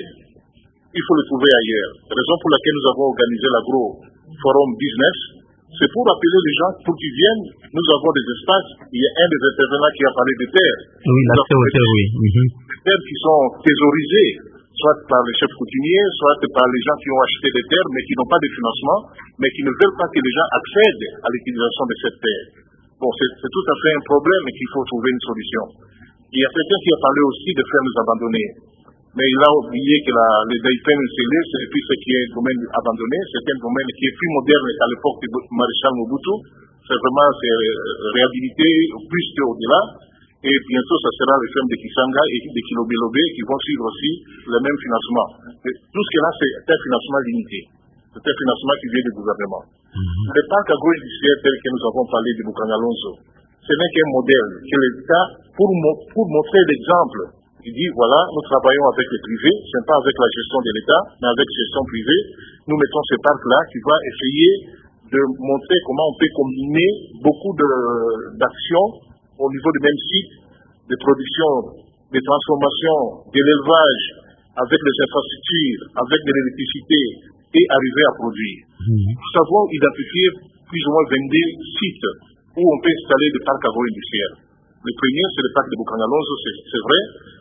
Il faut le trouver ailleurs. Raison pour laquelle nous avons organisé l'Agro Forum Business, c'est pour appeler les gens pour qu'ils viennent. Nous avons des espaces. Il y a un des intervenants qui a parlé de terres. Oui, l'accès aux terres, oui. Mm-hmm. Des terres qui sont thésaurisées, soit par les chefs coutumiers, soit par les gens qui ont acheté des terres, mais qui n'ont pas de financement, mais qui ne veulent pas que les gens accèdent à l'utilisation de cette terre. Bon, c'est tout à fait un problème et qu'il faut trouver une solution. Il y a quelqu'un qui a parlé aussi de faire nous abandonner. Mais il a oublié que la, les D I P N C L, c'est plus ce qui est un domaine abandonné, c'est un domaine qui est plus moderne qu'à l'époque du maréchal Mobutu. C'est vraiment réhabilité plus qu'au-delà. Et bientôt, ça sera les fermes de Kisanga et de Kilobelobé qui vont suivre aussi le même financement. Mais tout ce qui est là, c'est un financement limité. C'est un financement qui vient du gouvernement. Mm-hmm. Le parc agro-industriel tel que nous avons parlé de Bukangalonzo, ce n'est qu'un modèle que l'État, pour, mo pour montrer l'exemple, il dit, voilà, nous travaillons avec les privés, ce n'est pas avec la gestion de l'État, mais avec la gestion privée. Nous mettons ce parc-là qui va essayer de montrer comment on peut combiner beaucoup d'actions au niveau du même site, de production, de transformation, de l'élevage, avec les infrastructures, avec de l'électricité, et arriver à produire. Mmh. Nous avons identifié plus ou moins vingt-deux sites où on peut installer des parcs agro-industriels. Le premier, c'est le parc de Bukangalonzo, c'est vrai.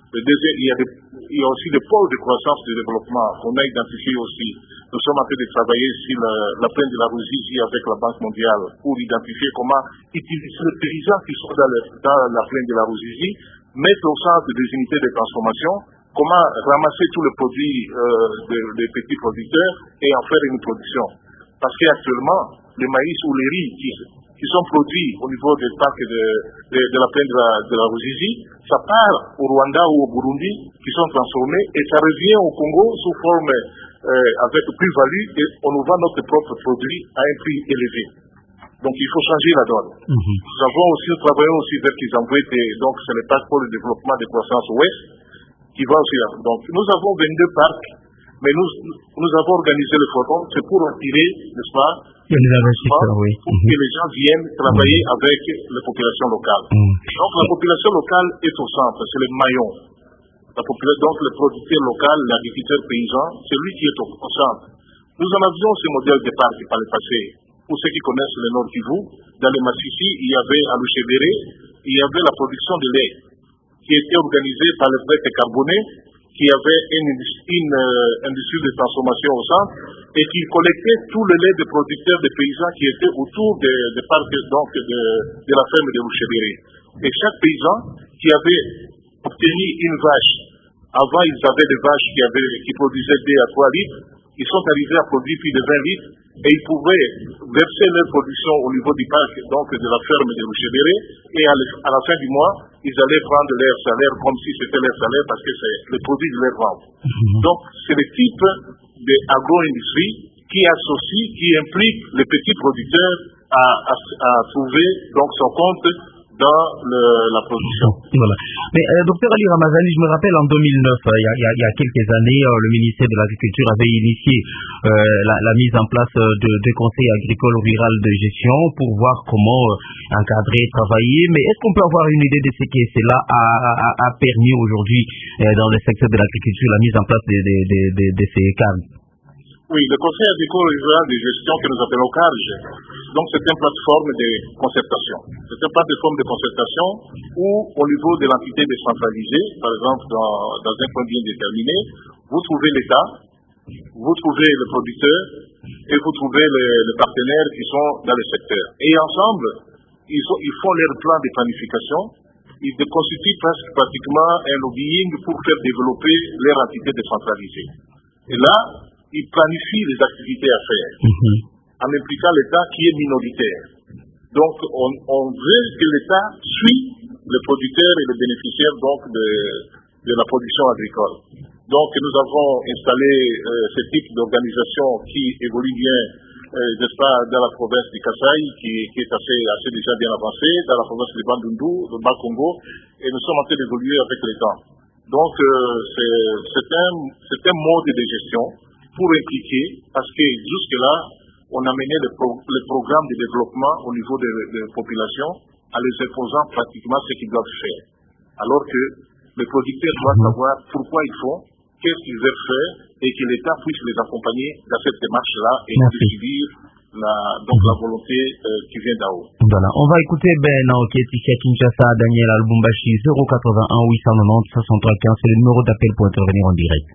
Le deuxième, il y a, des, il y a aussi des pôles de croissance et de développement qu'on a identifiés aussi. Nous sommes en train de travailler sur la, la plaine de la Ruzizi avec la Banque mondiale pour identifier comment utiliser les paysans qui sont dans, le, dans la plaine de la Ruzizi, mettre au centre des unités de transformation, comment ramasser tous les produits euh, des, des petits producteurs et en faire une production. Parce qu'actuellement, le maïs ou les riz qui, qui sont produits au niveau des parcs de, de, de la plaine de la, de la Ruzizi, ça part au Rwanda ou au Burundi, qui sont transformés, et ça revient au Congo sous forme euh, avec plus-value, et on nous vend notre propre produit à un prix élevé. Donc il faut changer la donne. Mm-hmm. Nous avons aussi, nous travaillons aussi avec les envoyés, donc c'est le parc pour le développement de croissance ouest, qui va aussi là. Donc nous avons vingt-deux parcs, mais nous, nous avons organisé le forum, c'est pour attirer, n'est-ce pas, les investisseurs, oui. Pour mm-hmm. que les gens viennent travailler mm-hmm. avec les populations locales. Mm-hmm. Donc la population locale est au centre, c'est le maillon. La population, donc le producteur local, l'agriculteur paysan, c'est lui qui est au, au centre. Nous en avions ce modèle de parc par le passé. Pour ceux qui connaissent le Nord Kivu, dans le Massissi, il y avait à Louchébéré, il y avait la production de lait qui était organisée par le fret carboné, qui avait une, une euh, industrie de transformation au centre et qui collectait tout le lait des producteurs, des paysans qui étaient autour des de parcs donc de, de la ferme de Louchébéré. Et chaque paysan qui avait obtenu une vache, avant ils avaient des vaches qui, avaient, qui produisaient deux à trois litres, ils sont arrivés à produire plus de vingt litres et ils pouvaient verser leur production au niveau du parc donc de la ferme de Louchébéré et à, à la fin du mois, ils allaient prendre leur salaire comme si c'était leur salaire parce que c'est le produit de leur vente. Mm-hmm. Donc c'est le type d'agro-industrie qui associe, qui implique les petits producteurs à, à, à trouver donc son compte dans le, la production. Voilà. Mais euh, docteur Ali Ramazani, je me rappelle en deux mille neuf, il y a, y a quelques années, euh, le ministère de l'Agriculture avait initié euh, la, la mise en place de, de conseils agricoles rural de gestion pour voir comment euh, encadrer, travailler. Mais est-ce qu'on peut avoir une idée de ce que cela a, a, a permis aujourd'hui euh, dans le secteur de l'agriculture, la mise en place de, de, de, de, de ces cadres? Oui, le Conseil agricole rural de gestion que nous appelons C A R G, donc c'est une plateforme de concertation. C'est une plateforme de concertation où, au niveau de l'entité décentralisée, par exemple dans, dans un point bien déterminé, vous trouvez l'État, vous trouvez le producteur et vous trouvez les, les partenaires qui sont dans le secteur. Et ensemble, ils, sont, ils font leur plan de planification, ils constituent presque pratiquement un lobbying pour faire développer leur entité décentralisée. Et là, il planifie les activités à faire, mm-hmm. en impliquant l'État qui est minoritaire. Donc, on, on veut que l'État suit le producteur et le bénéficiaire donc de, de la production agricole. Donc, nous avons installé euh, ce type d'organisation qui évolue bien, euh, n'est-ce pas, dans la province du Kasaï, qui, qui est assez, assez déjà bien avancée, dans la province de Bandundu, de Bas-Congo, et nous sommes en train d'évoluer avec le temps. Donc, euh, c'est, c'est, un, c'est un mode de gestion pour impliquer, parce que jusque-là, on a mené le, pro, le programme de développement au niveau des de populations en les imposant pratiquement ce qu'ils doivent faire. Alors que les producteurs doivent savoir pourquoi ils font, qu'est-ce qu'ils veulent faire, et que l'État puisse les accompagner dans cette démarche-là et suivre la, donc la volonté euh, qui vient d'en haut. Voilà. On va écouter Ben qui est ici à Kinshasa, Daniel Albumbashi, zéro quatre-vingt-un huit cent quatre-vingt-dix soixante-trois quinze, c'est le numéro d'appel pour intervenir en direct.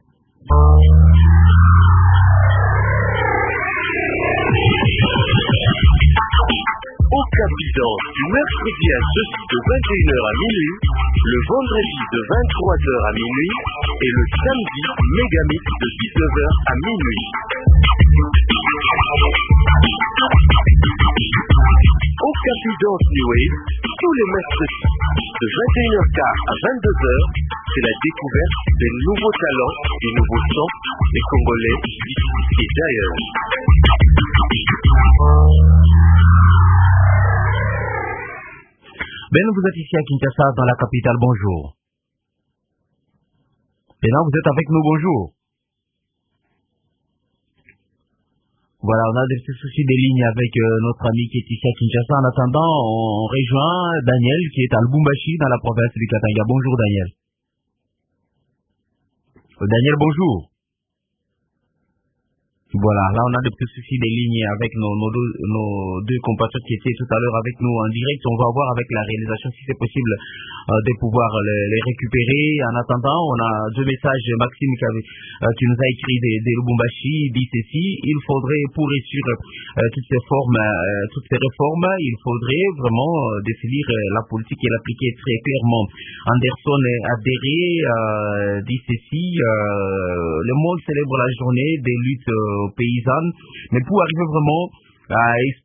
Au Capidon, du mercredi à jeudi de vingt et une heures à minuit, le vendredi de vingt-trois heures à minuit et le samedi Mégamix de dix-neuf heures à minuit. Au Capidon New Wave, tous les mercredis, de vingt et une heures quinze à vingt-deux heures, c'est la découverte des nouveaux talents, des nouveaux sons, des Congolais d'ici et d'ailleurs. Ben, vous êtes ici à Kinshasa, dans la capitale, bonjour. Ben, vous êtes avec nous, bonjour. Voilà, on a des petits soucis de ligne avec euh, notre ami qui est ici à Kinshasa. En attendant, on rejoint Daniel qui est à Lubumbashi, dans la province du Katanga. Bonjour, Daniel. Daniel, bonjour. Voilà, là on a des petits soucis des lignes avec nos, nos, deux, nos deux compatriotes qui étaient tout à l'heure avec nous en direct. On va voir avec la réalisation si c'est possible euh, de pouvoir les, les récupérer. En attendant, on a deux messages. Maxime qui, avait, euh, qui nous a écrit des, des Lubumbashi dit ceci: il faudrait, pour réussir euh, toutes ces formes, euh, toutes ces réformes, il faudrait vraiment euh, définir euh, la politique et l'appliquer très clairement. Anderson adhéré euh, dit ceci: euh, le monde célèbre la journée des luttes euh, paysannes, mais pour arriver vraiment à,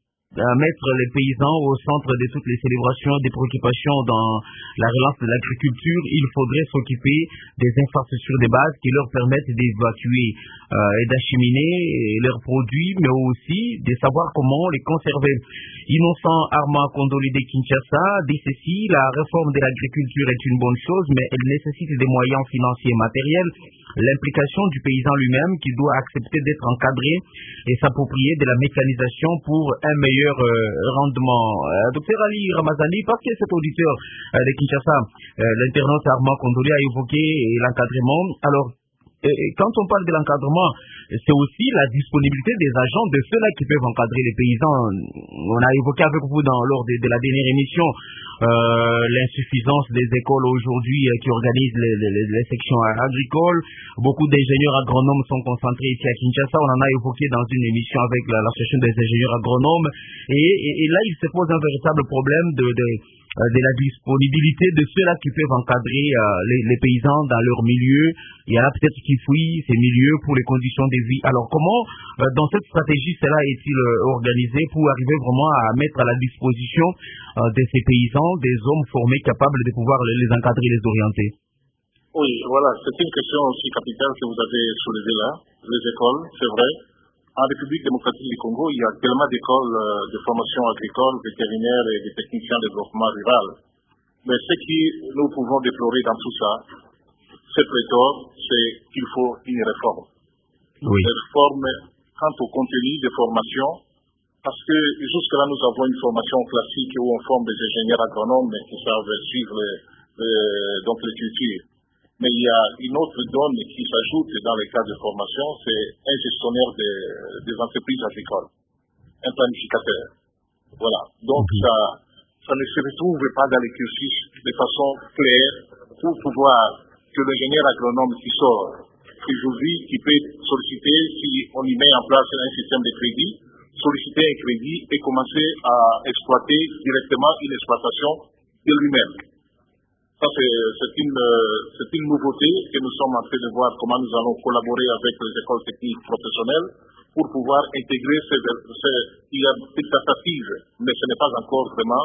à mettre les paysans au centre de toutes les célébrations, des préoccupations dans la relance de l'agriculture, il faudrait s'occuper des infrastructures de base qui leur permettent d'évacuer euh, et d'acheminer leurs produits, mais aussi de savoir comment les conserver. Innocent Armand Kondoli de Kinshasa dit ceci: la réforme de l'agriculture est une bonne chose, mais elle nécessite des moyens financiers et matériels, l'implication du paysan lui-même qui doit accepter d'être encadré et s'approprier de la mécanisation pour un meilleur euh, rendement. Euh, Docteur Ali Ramazani, parce que cet auditeur euh, de Kinshasa, euh, l'internaute Armand Kondoli a évoqué l'encadrement. Alors, et quand on parle de l'encadrement, c'est aussi la disponibilité des agents, de ceux-là qui peuvent encadrer les paysans. On a évoqué avec vous dans, lors de, de la dernière émission euh, l'insuffisance des écoles aujourd'hui euh, qui organisent les, les, les sections agricoles. Beaucoup d'ingénieurs agronomes sont concentrés ici à Kinshasa. On en a évoqué dans une émission avec l'association des ingénieurs agronomes. Et, et, et là, il se pose un véritable problème de... de de la disponibilité de ceux-là qui peuvent encadrer euh, les, les paysans dans leur milieu. Il y en a peut-être qui fuient ces milieux pour les conditions de vie. Alors comment, euh, dans cette stratégie, cela est-il euh, organisé pour arriver vraiment à mettre à la disposition euh, de ces paysans des hommes formés capables de pouvoir les, les encadrer, les orienter? Oui, voilà, c'est une question aussi capitale que vous avez soulevée là. Les écoles, c'est vrai. En République démocratique du Congo, il y a tellement d'écoles euh, de formation agricole, vétérinaire et de techniciens de développement rural. Mais ce que nous pouvons déplorer dans tout ça, c'est pléthore, c'est qu'il faut une réforme. Oui. Une réforme quant au contenu de formation, parce que jusque-là, nous avons une formation classique où on forme des ingénieurs agronomes qui savent suivre les, les, donc les cultures. Mais il y a une autre donne qui s'ajoute dans les cas de formation, c'est un gestionnaire de, des entreprises agricoles, un planificateur. Voilà. Donc mm-hmm. ça, ça ne se retrouve pas dans les cursus de façon claire pour pouvoir que l'ingénieur agronome qui sort aujourd'hui, qui peut solliciter, si on y met en place un système de crédit, solliciter un crédit et commencer à exploiter directement une exploitation de lui-même. Ça, c'est une, c'est une nouveauté que nous sommes en train de voir comment nous allons collaborer avec les écoles techniques professionnelles pour pouvoir intégrer ces, ces il y a des tentatives, mais ce n'est pas encore vraiment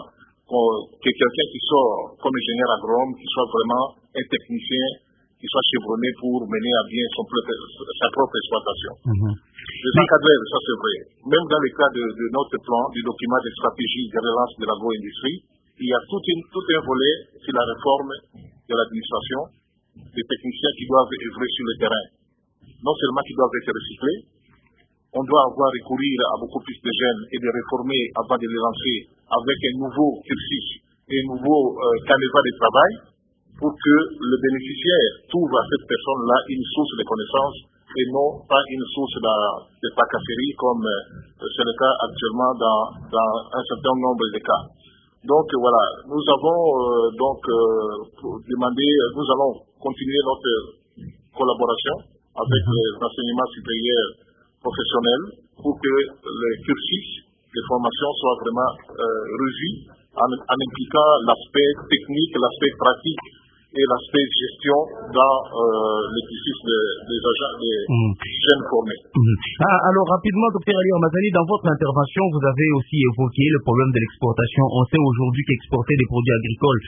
que quelqu'un qui sort comme ingénieur agronome, qui soit vraiment un technicien, qui soit chevronné pour mener à bien son propre, sa propre exploitation. Mm-hmm. Les encadreurs, ça c'est vrai. Même dans le cas de, de notre plan, du document de stratégie de relance de l'agro-industrie, il y a tout, une, tout un volet sur la réforme de l'administration, des techniciens qui doivent œuvrer sur le terrain. Non seulement qui doivent être recyclés, on doit avoir recourir à beaucoup plus de jeunes et de réformer avant de les lancer avec un nouveau cursus et un nouveau euh, canevas de travail pour que le bénéficiaire trouve à cette personne-là une source de connaissances et non pas une source de, de pacasserie comme euh, c'est le cas actuellement dans, dans un certain nombre de cas. Donc voilà, nous avons euh, donc euh, demandé, nous allons continuer notre collaboration avec les enseignements supérieurs professionnels pour que le cursus de formation soit vraiment euh, revu en, en impliquant l'aspect technique, l'aspect pratique et l'aspect gestion dans euh, le cursus des de agents, des mmh. jeunes formés. Mmh. Ah, alors rapidement, docteur Ali Ramazani, dans votre intervention, vous avez aussi évoqué le problème de l'exportation. On sait aujourd'hui qu'exporter des produits agricoles,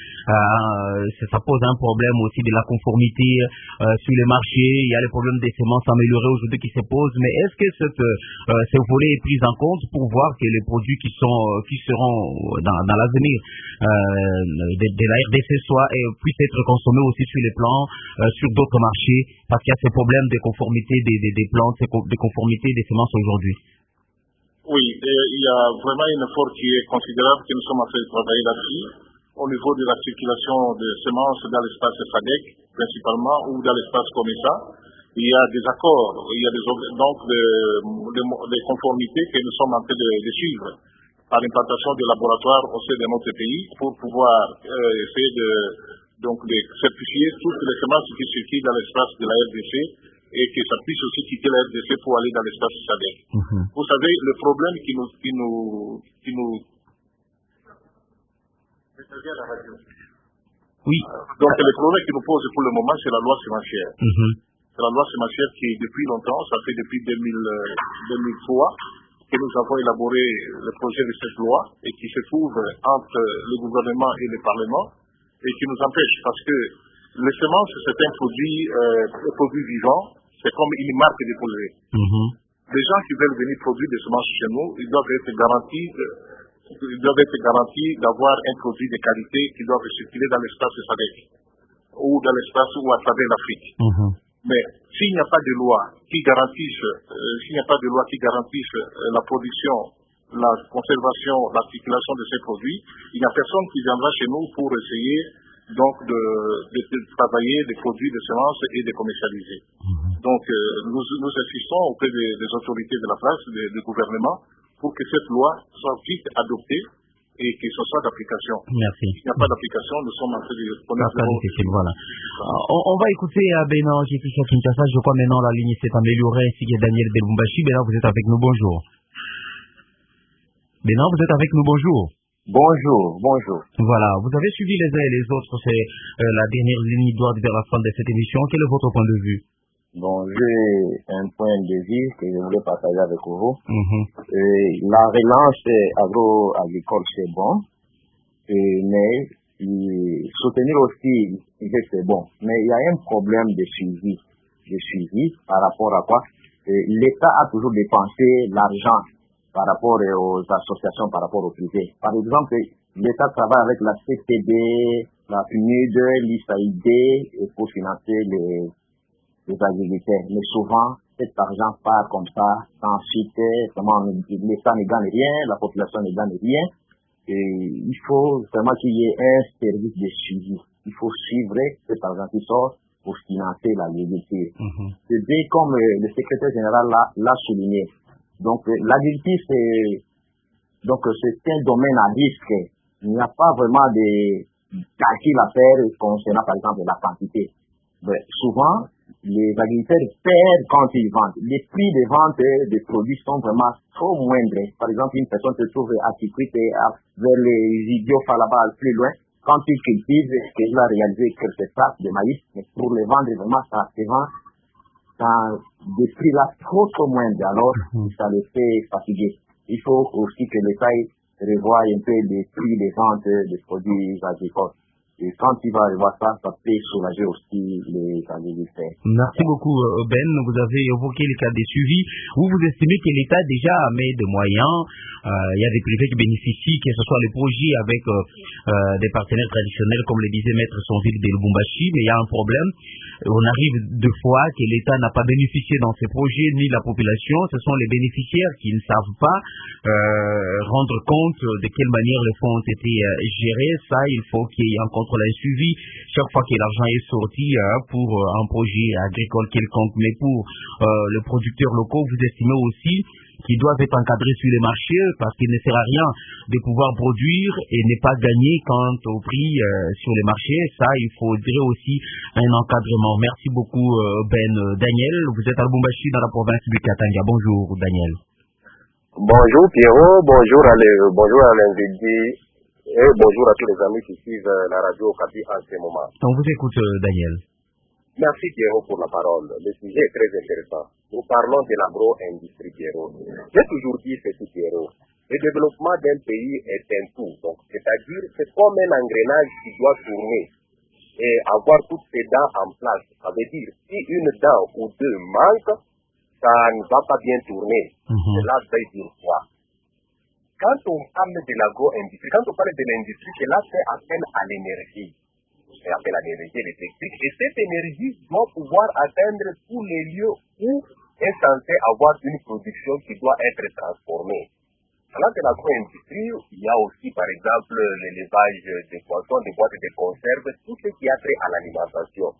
euh, ça pose un problème aussi de la conformité euh, sur les marchés. Il y a le problème des semences améliorées aujourd'hui qui se posent. Mais est-ce que cette, euh, ce volet est pris en compte pour voir que les produits qui sont qui seront dans, dans l'avenir euh, de, de la R D C soient et puissent être consommés aussi sur les plans, euh, sur d'autres marchés, parce qu'il y a ces problèmes de conformité des, des, des plantes, de conformité des semences aujourd'hui? Oui, il y a vraiment un effort qui est considérable que nous sommes en train de travailler là-dessus, au niveau de la circulation de semences dans l'espace S A D C, principalement, ou dans l'espace COMESA. il y a des accords, il y a des, donc des, des, des conformités que nous sommes en train de, de suivre par l'implantation des laboratoires au sein de notre pays pour pouvoir euh, essayer de, donc, de certifier toutes les semences qui circulent dans l'espace de la R D C et que ça puisse aussi quitter la R D C pour aller dans l'espace S A D C. Mm-hmm. Vous savez, le problème qui nous... Qui nous, qui nous... Oui. Donc le problème qui nous pose pour le moment, c'est la loi sémencière. Mm-hmm. C'est la loi sémencière qui, depuis longtemps, ça fait depuis deux mille, deux mille trois, que nous avons élaboré le projet de cette loi et qui se trouve entre le gouvernement et le Parlement et qui nous empêche parce que les semences, c'est un produit, euh, un produit vivant, c'est comme une marque déposée. Mm-hmm. Les gens qui veulent venir produire des semences chez nous, ils doivent être garantis, ils doivent être garantis d'avoir un produit de qualité qui doit circuler dans l'espace S A D C ou dans l'espace ou à travers l'Afrique. Mm-hmm. Mais s'il n'y a pas de loi qui garantisse, euh, s'il n'y a pas de loi qui garantisse euh, la production, la conservation, l'articulation de ces produits, il n'y a personne qui viendra chez nous pour essayer donc de, de, de travailler des produits de semences et de commercialiser. Mmh. Donc euh, nous, nous insistons auprès des, des autorités de la place, du gouvernement, pour que cette loi soit vite adoptée et que ce soit d'application. Merci. S'il n'y a pas d'application, nous sommes en train de connaître. Voilà. On, on va écouter à Bénin, j'ai écrit sur Kinshasa, je crois maintenant la ligne s'est améliorée, ainsi que Daniel Delbumbashi. Bénin, vous êtes avec nous, bonjour. Bénin, vous êtes avec nous, bonjour. Bonjour, bonjour. Voilà, vous avez suivi les uns et les autres, c'est euh, la dernière ligne droite vers la fin de cette émission. Quel est votre point de vue? Bon, j'ai un point de vue que je voulais partager avec vous. Mm-hmm. Et la relance agro-agricole, c'est bon, et, mais et, soutenir aussi, c'est bon. Mais il y a un problème de suivi, de suivi par rapport à quoi? L'État a toujours dépensé l'argent par rapport aux associations, par rapport aux privés. Par exemple, l'État travaille avec la C T D, la P N U D, l'I S A I D pour financer les, les agriculteurs. Mais souvent, cet argent part comme ça, ensuite, l'État ne gagne rien, la population ne gagne rien. Et il faut vraiment qu'il y ait un service de suivi. Il faut suivre cet argent qui sort pour financer l'agriculture. Mm-hmm. C'est bien comme le secrétaire général l'a souligné. Donc, l'agriculture, c'est, donc, c'est un domaine à risque. Il n'y a pas vraiment de calcul à faire concernant, par exemple, la quantité. Mais souvent, les agriculteurs perdent quand ils vendent. Les prix de vente des produits sont vraiment trop moindres. Par exemple, une personne se trouve à Tikrit vers les idiots là-bas plus loin. Quand il cultive, il va réaliser quelques sacs de maïs, mais pour les vendre, vraiment, ça se vend dans des prix là trop trop moindres, alors ça les fait fatiguer. Il faut aussi que l'État revoie un peu les prix de vente des produits agricoles. Et quand il va revoir ça, ça peut soulager aussi les agriculteurs. Merci beaucoup Ben, vous avez évoqué les cas des suivis. Vous vous estimez que l'État déjà met des moyens, euh, il y a des privés qui bénéficient, que ce soit les projets avec euh, euh, des partenaires traditionnels, comme le disait Maître Sonville de Lubumbashi, mais il y a un problème. On arrive deux fois que l'État n'a pas bénéficié dans ces projets, ni la population. Ce sont les bénéficiaires qui ne savent pas euh, rendre compte de quelle manière les fonds ont été euh, gérés. Ça, il faut qu'il y ait un contrôle, un suivi chaque fois que l'argent est sorti euh, pour euh, un projet agricole quelconque. Mais pour euh, les producteurs locaux, vous estimez aussi qu'ils doivent être encadrés sur les marchés parce qu'il ne sert à rien de pouvoir produire et ne pas gagner quant au prix euh, sur les marchés. Ça, il faudrait aussi un encadrement. Merci beaucoup euh, Ben. Daniel, vous êtes à Lubumbashi dans la province du Katanga. Bonjour Daniel. Bonjour Pierrot, bonjour à les, bonjour à l'invité et bonjour à tous les amis qui suivent la radio Okapi en ce moment. On vous écoute euh, Daniel. Merci Pierrot pour la parole. Le sujet est très intéressant. Nous parlons de l'agro-industrie Pierrot. J'ai toujours dit ceci Pierrot. Le développement d'un pays est un tout. Donc, c'est-à-dire, c'est comme un engrenage qui doit tourner et avoir toutes ses dents en place. Ça veut dire, si une dent ou deux manque, ça ne va pas bien tourner. Mm-hmm. Cela veut dire quoi? Quand on parle de l'agro-industrie, quand on parle de l'industrie, cela fait appel à l'énergie. C'est appel à l'énergie électrique. Et cette énergie doit pouvoir atteindre tous les lieux où est censé avoir une production qui doit être transformée. Dans l'agro-industrie, il y a aussi, par exemple, l'élevage des poissons, des boîtes de conserve, tout ce qui a trait à l'alimentation. Il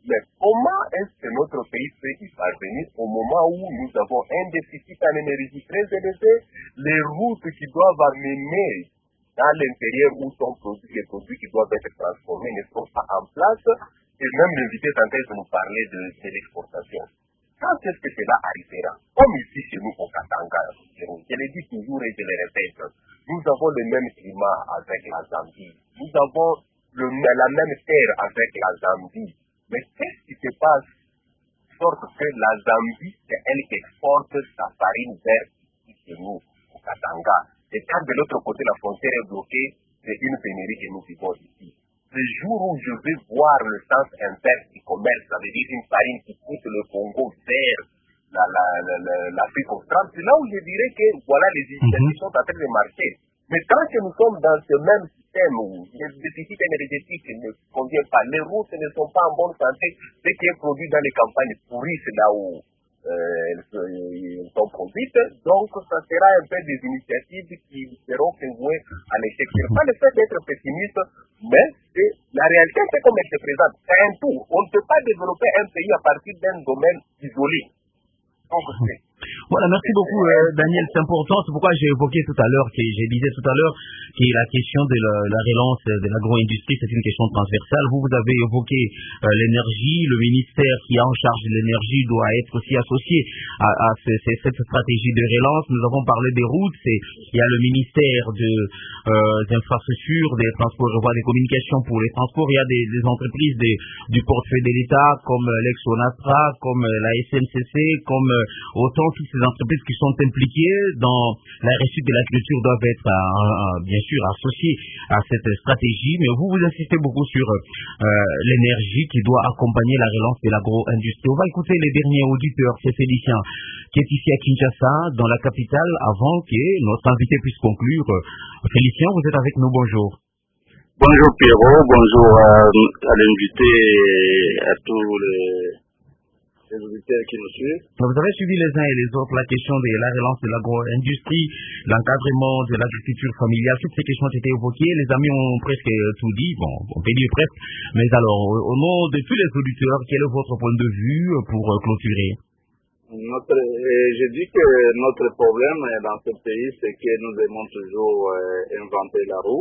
Mais comment est-ce que notre pays peut y parvenir au moment où nous avons un déficit en énergie très élevé, les routes qui doivent amener dans l'intérieur où sont produits les produits qui doivent être transformés ne sont pas en place, et même l'invité est en train de nous parler de, de l'exportation. Quand est-ce que cela arrivera? Comme ici chez nous au Katanga, je le dis toujours et je le répète, nous avons le même climat avec la Zambie, nous avons le, la même terre avec la Zambie, mais qu'est-ce qui se passe? De sorte que la Zambie, c'est elle qui exporte sa farine vers chez nous au Katanga. Et quand de l'autre côté la frontière est bloquée, c'est une pénurie que nous vivons ici. Le jour où je vais voir le sens inverse du commerce, ça veut dire une farine qui quitte le Congo vers la, la, la, la, l'Afrique australe, c'est là où je dirais que voilà les initiatives mm-hmm. sont en train de marcher. Mais tant que nous sommes dans ce même système où les déficits énergétiques ne conviennent pas, les routes ne sont pas en bonne santé, ce qui est produit dans les campagnes pourrissent là où euh, elles sont produites, donc ça sera un peu des initiatives qui seront vouées à l'échec. Ce n'est pas le fait d'être pessimiste, mais c'est, la réalité c'est comme elle se présente. C'est un tout. On ne peut pas développer un pays à partir d'un domaine isolé. Donc c'est Voilà, merci beaucoup euh, Daniel, c'est important, c'est pourquoi j'ai évoqué tout à l'heure, que j'ai disais tout à l'heure, que la question de la, la relance de l'agro-industrie, c'est une question transversale. Vous, vous avez évoqué euh, l'énergie, le ministère qui est en charge de l'énergie doit être aussi associé à, à ce, ce, cette stratégie de relance. Nous avons parlé des routes, c'est, il y a le ministère de, euh, des infrastructures, des transports, je vois, des communications pour les transports, il y a des, des entreprises des, du portefeuille de l'État, comme euh, l'ex-Onatra, comme euh, la S N C C, comme euh, autant toutes ces entreprises qui sont impliquées dans la réussite de l'agriculture doivent être, euh, euh, bien sûr, associées à cette stratégie. Mais vous, vous insistez beaucoup sur euh, l'énergie qui doit accompagner la relance de l'agro-industrie. On va écouter les derniers auditeurs, c'est Félicien, qui est ici à Kinshasa, dans la capitale, avant que notre invité puisse conclure. Félicien, vous êtes avec nous, bonjour. Bonjour Pierrot, bonjour à, à l'invité et à tous les... les auditeurs qui nous suivent. Vous avez suivi les uns et les autres la question de la relance de l'agro-industrie, l'encadrement de l'agriculture familiale, toutes ces questions ont été évoquées. Les amis ont presque tout dit, bon, on peut dire presque, mais alors, au nom de tous les auditeurs, quel est votre point de vue pour clôturer? Notre, je dis que notre problème dans ce pays, c'est que nous aimons toujours euh, inventer la roue.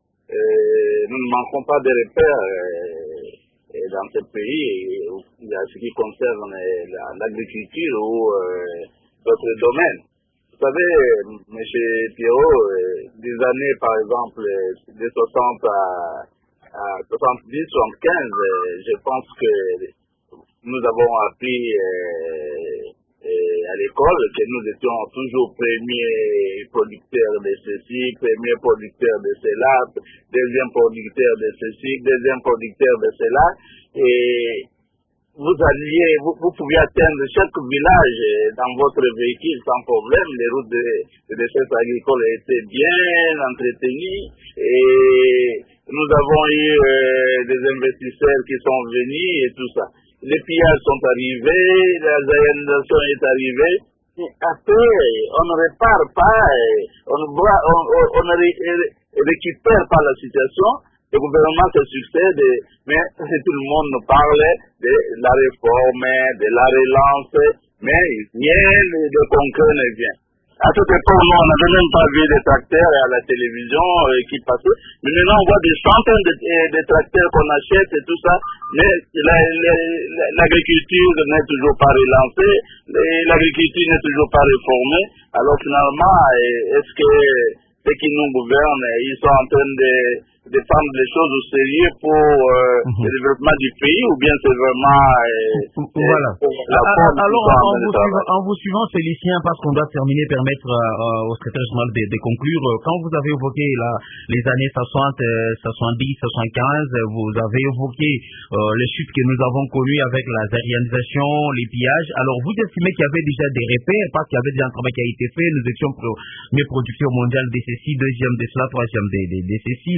Et nous ne manquons pas de repères. Euh, Et dans ce pays, il y a ce qui concerne l'agriculture ou euh, d'autres domaines. Vous savez, M. Pierrot, des années, par exemple, de soixante à soixante-dix, soixante-quinze, je pense que nous avons appris euh, à l'école que nous étions toujours premiers producteurs de ceci, premiers producteurs de cela, deuxième producteur de ceci, deuxième producteur de cela. Et vous alliez, vous, vous pouviez atteindre chaque village dans votre véhicule sans problème. Les routes de, de décharge agricole étaient bien entretenues et nous avons eu euh, des investisseurs qui sont venus et tout ça. Les pillages sont arrivés, la zéanisation est arrivée. Après, on ne répare pas, on ne, on, on, on ne récupère pas la situation. Le gouvernement se succède, mais tout le monde nous parle de la réforme, de la relance, mais rien de concret ne vient. À cette époque, on n'avait même pas vu des tracteurs à la télévision euh, qui passaient. Mais maintenant, on voit des centaines de, de tracteurs qu'on achète et tout ça. Mais l'agriculture n'est toujours pas relancée. L'agriculture n'est toujours pas réformée. Alors finalement, est-ce que ceux qui nous gouvernent, ils sont en train de, de prendre les choses au sérieux pour euh, mm-hmm. le développement du pays, ou bien c'est vraiment... Euh, voilà. Euh, Alors, en vous, suivant, en vous suivant, Félicien, parce qu'on doit terminer, permettre euh, au secrétaire général de, de conclure, quand vous avez évoqué la, les années soixante, soixante-dix, soixante-quinze, vous avez évoqué euh, les chutes que nous avons connues avec la zérianisation, les pillages. Alors, vous estimez qu'il y avait déjà des repères, parce qu'il y avait déjà un travail qui a été fait, nous étions première production mondiale de ceci, deuxième de cela, troisième de, de, de ceci, les routes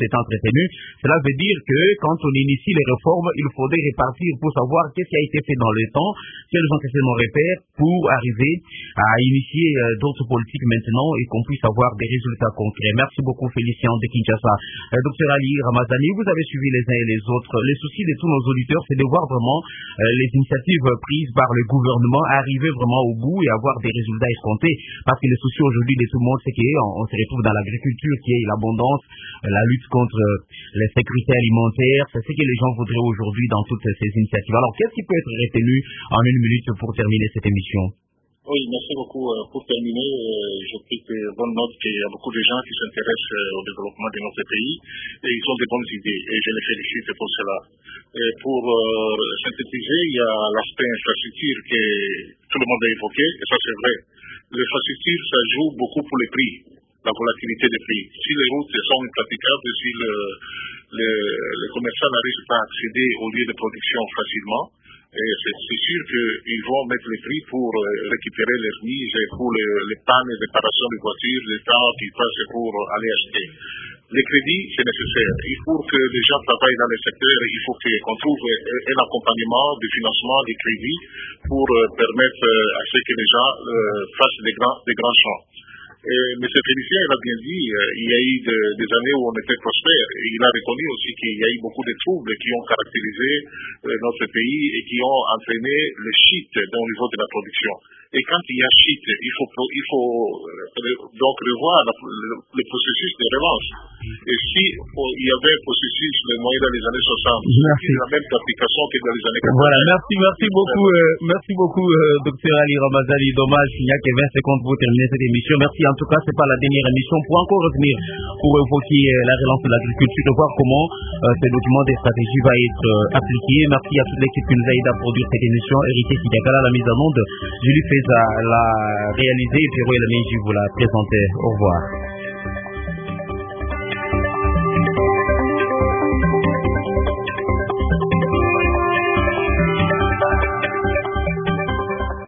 été entretenu. Cela veut dire que quand on initie les réformes, il faudrait répartir pour savoir qu'est-ce qui a été fait dans le temps, quels ont été nos repères pour arriver à initier euh, d'autres politiques maintenant et qu'on puisse avoir des résultats concrets. Merci beaucoup Félicien de Kinshasa. Euh, Docteur Ali Ramazani, vous avez suivi les uns et les autres. Le souci de tous nos auditeurs, c'est de voir vraiment euh, les initiatives prises par le gouvernement arriver vraiment au bout et avoir des résultats escomptés. Parce que le souci aujourd'hui de tout le monde, c'est qu'on on se retrouve dans l'agriculture qui est l'abondance, la lutte contre la sécurité alimentaire. C'est ce que les gens voudraient aujourd'hui dans toutes ces initiatives. Alors, qu'est-ce qui peut être retenu en une minute pour terminer cette émission? Oui, merci beaucoup. Pour terminer, je prie que bonne note qu'il y a beaucoup de gens qui s'intéressent au développement de notre pays et ils ont des bonnes idées et je les félicite pour cela. Et pour euh, synthétiser, il y a l'aspect infrastructure que tout le monde a évoqué et ça c'est vrai. L'infrastructure, ça joue beaucoup pour les prix, la volatilité des prix. Si les routes sont impraticables, si le, le, le commerçant n'arrive pas à accéder aux lieux de production facilement, et c'est, c'est sûr qu'ils vont mettre les prix pour euh, récupérer les remises et pour les, les pannes et réparation des voitures, les temps qu'ils passent pour aller acheter. Les crédits, c'est nécessaire. Il faut que les gens travaillent dans les secteurs, il faut qu'on trouve un accompagnement du financement des crédits pour euh, permettre euh, à ce que les gens euh, fassent des grands, des grands champs. Euh, M. Félicien, il a bien dit, euh, il y a eu de, des années où on était prospère. Et il a reconnu aussi qu'il y a eu beaucoup de troubles qui ont caractérisé euh, notre pays et qui ont entraîné le chute au niveau de la production. Et quand il y a chute, il faut, il faut euh, donc revoir la, le, le processus de relance. Et si oh, il y avait un processus le moyen dans les années soixante, c'est la même application que dans les années quatre-vingts. Voilà, merci, merci beaucoup, euh, merci beaucoup, euh, docteur Ali Ramazani. Dommage, il n'y a que vingt secondes pour terminer cette émission. Merci, en tout cas, c'est pas la dernière émission. Pour encore revenir, pour évoquer euh, la relance de l'agriculture, de voir comment euh, ce document de stratégie va être euh, appliqué. Merci à toute l'équipe qui nous a aidé à produire cette émission. Héritier Sidagala, la mise en onde, Julie Feza l'a réalisé et Pierrot Elamenji vous l'a présenté. Au revoir.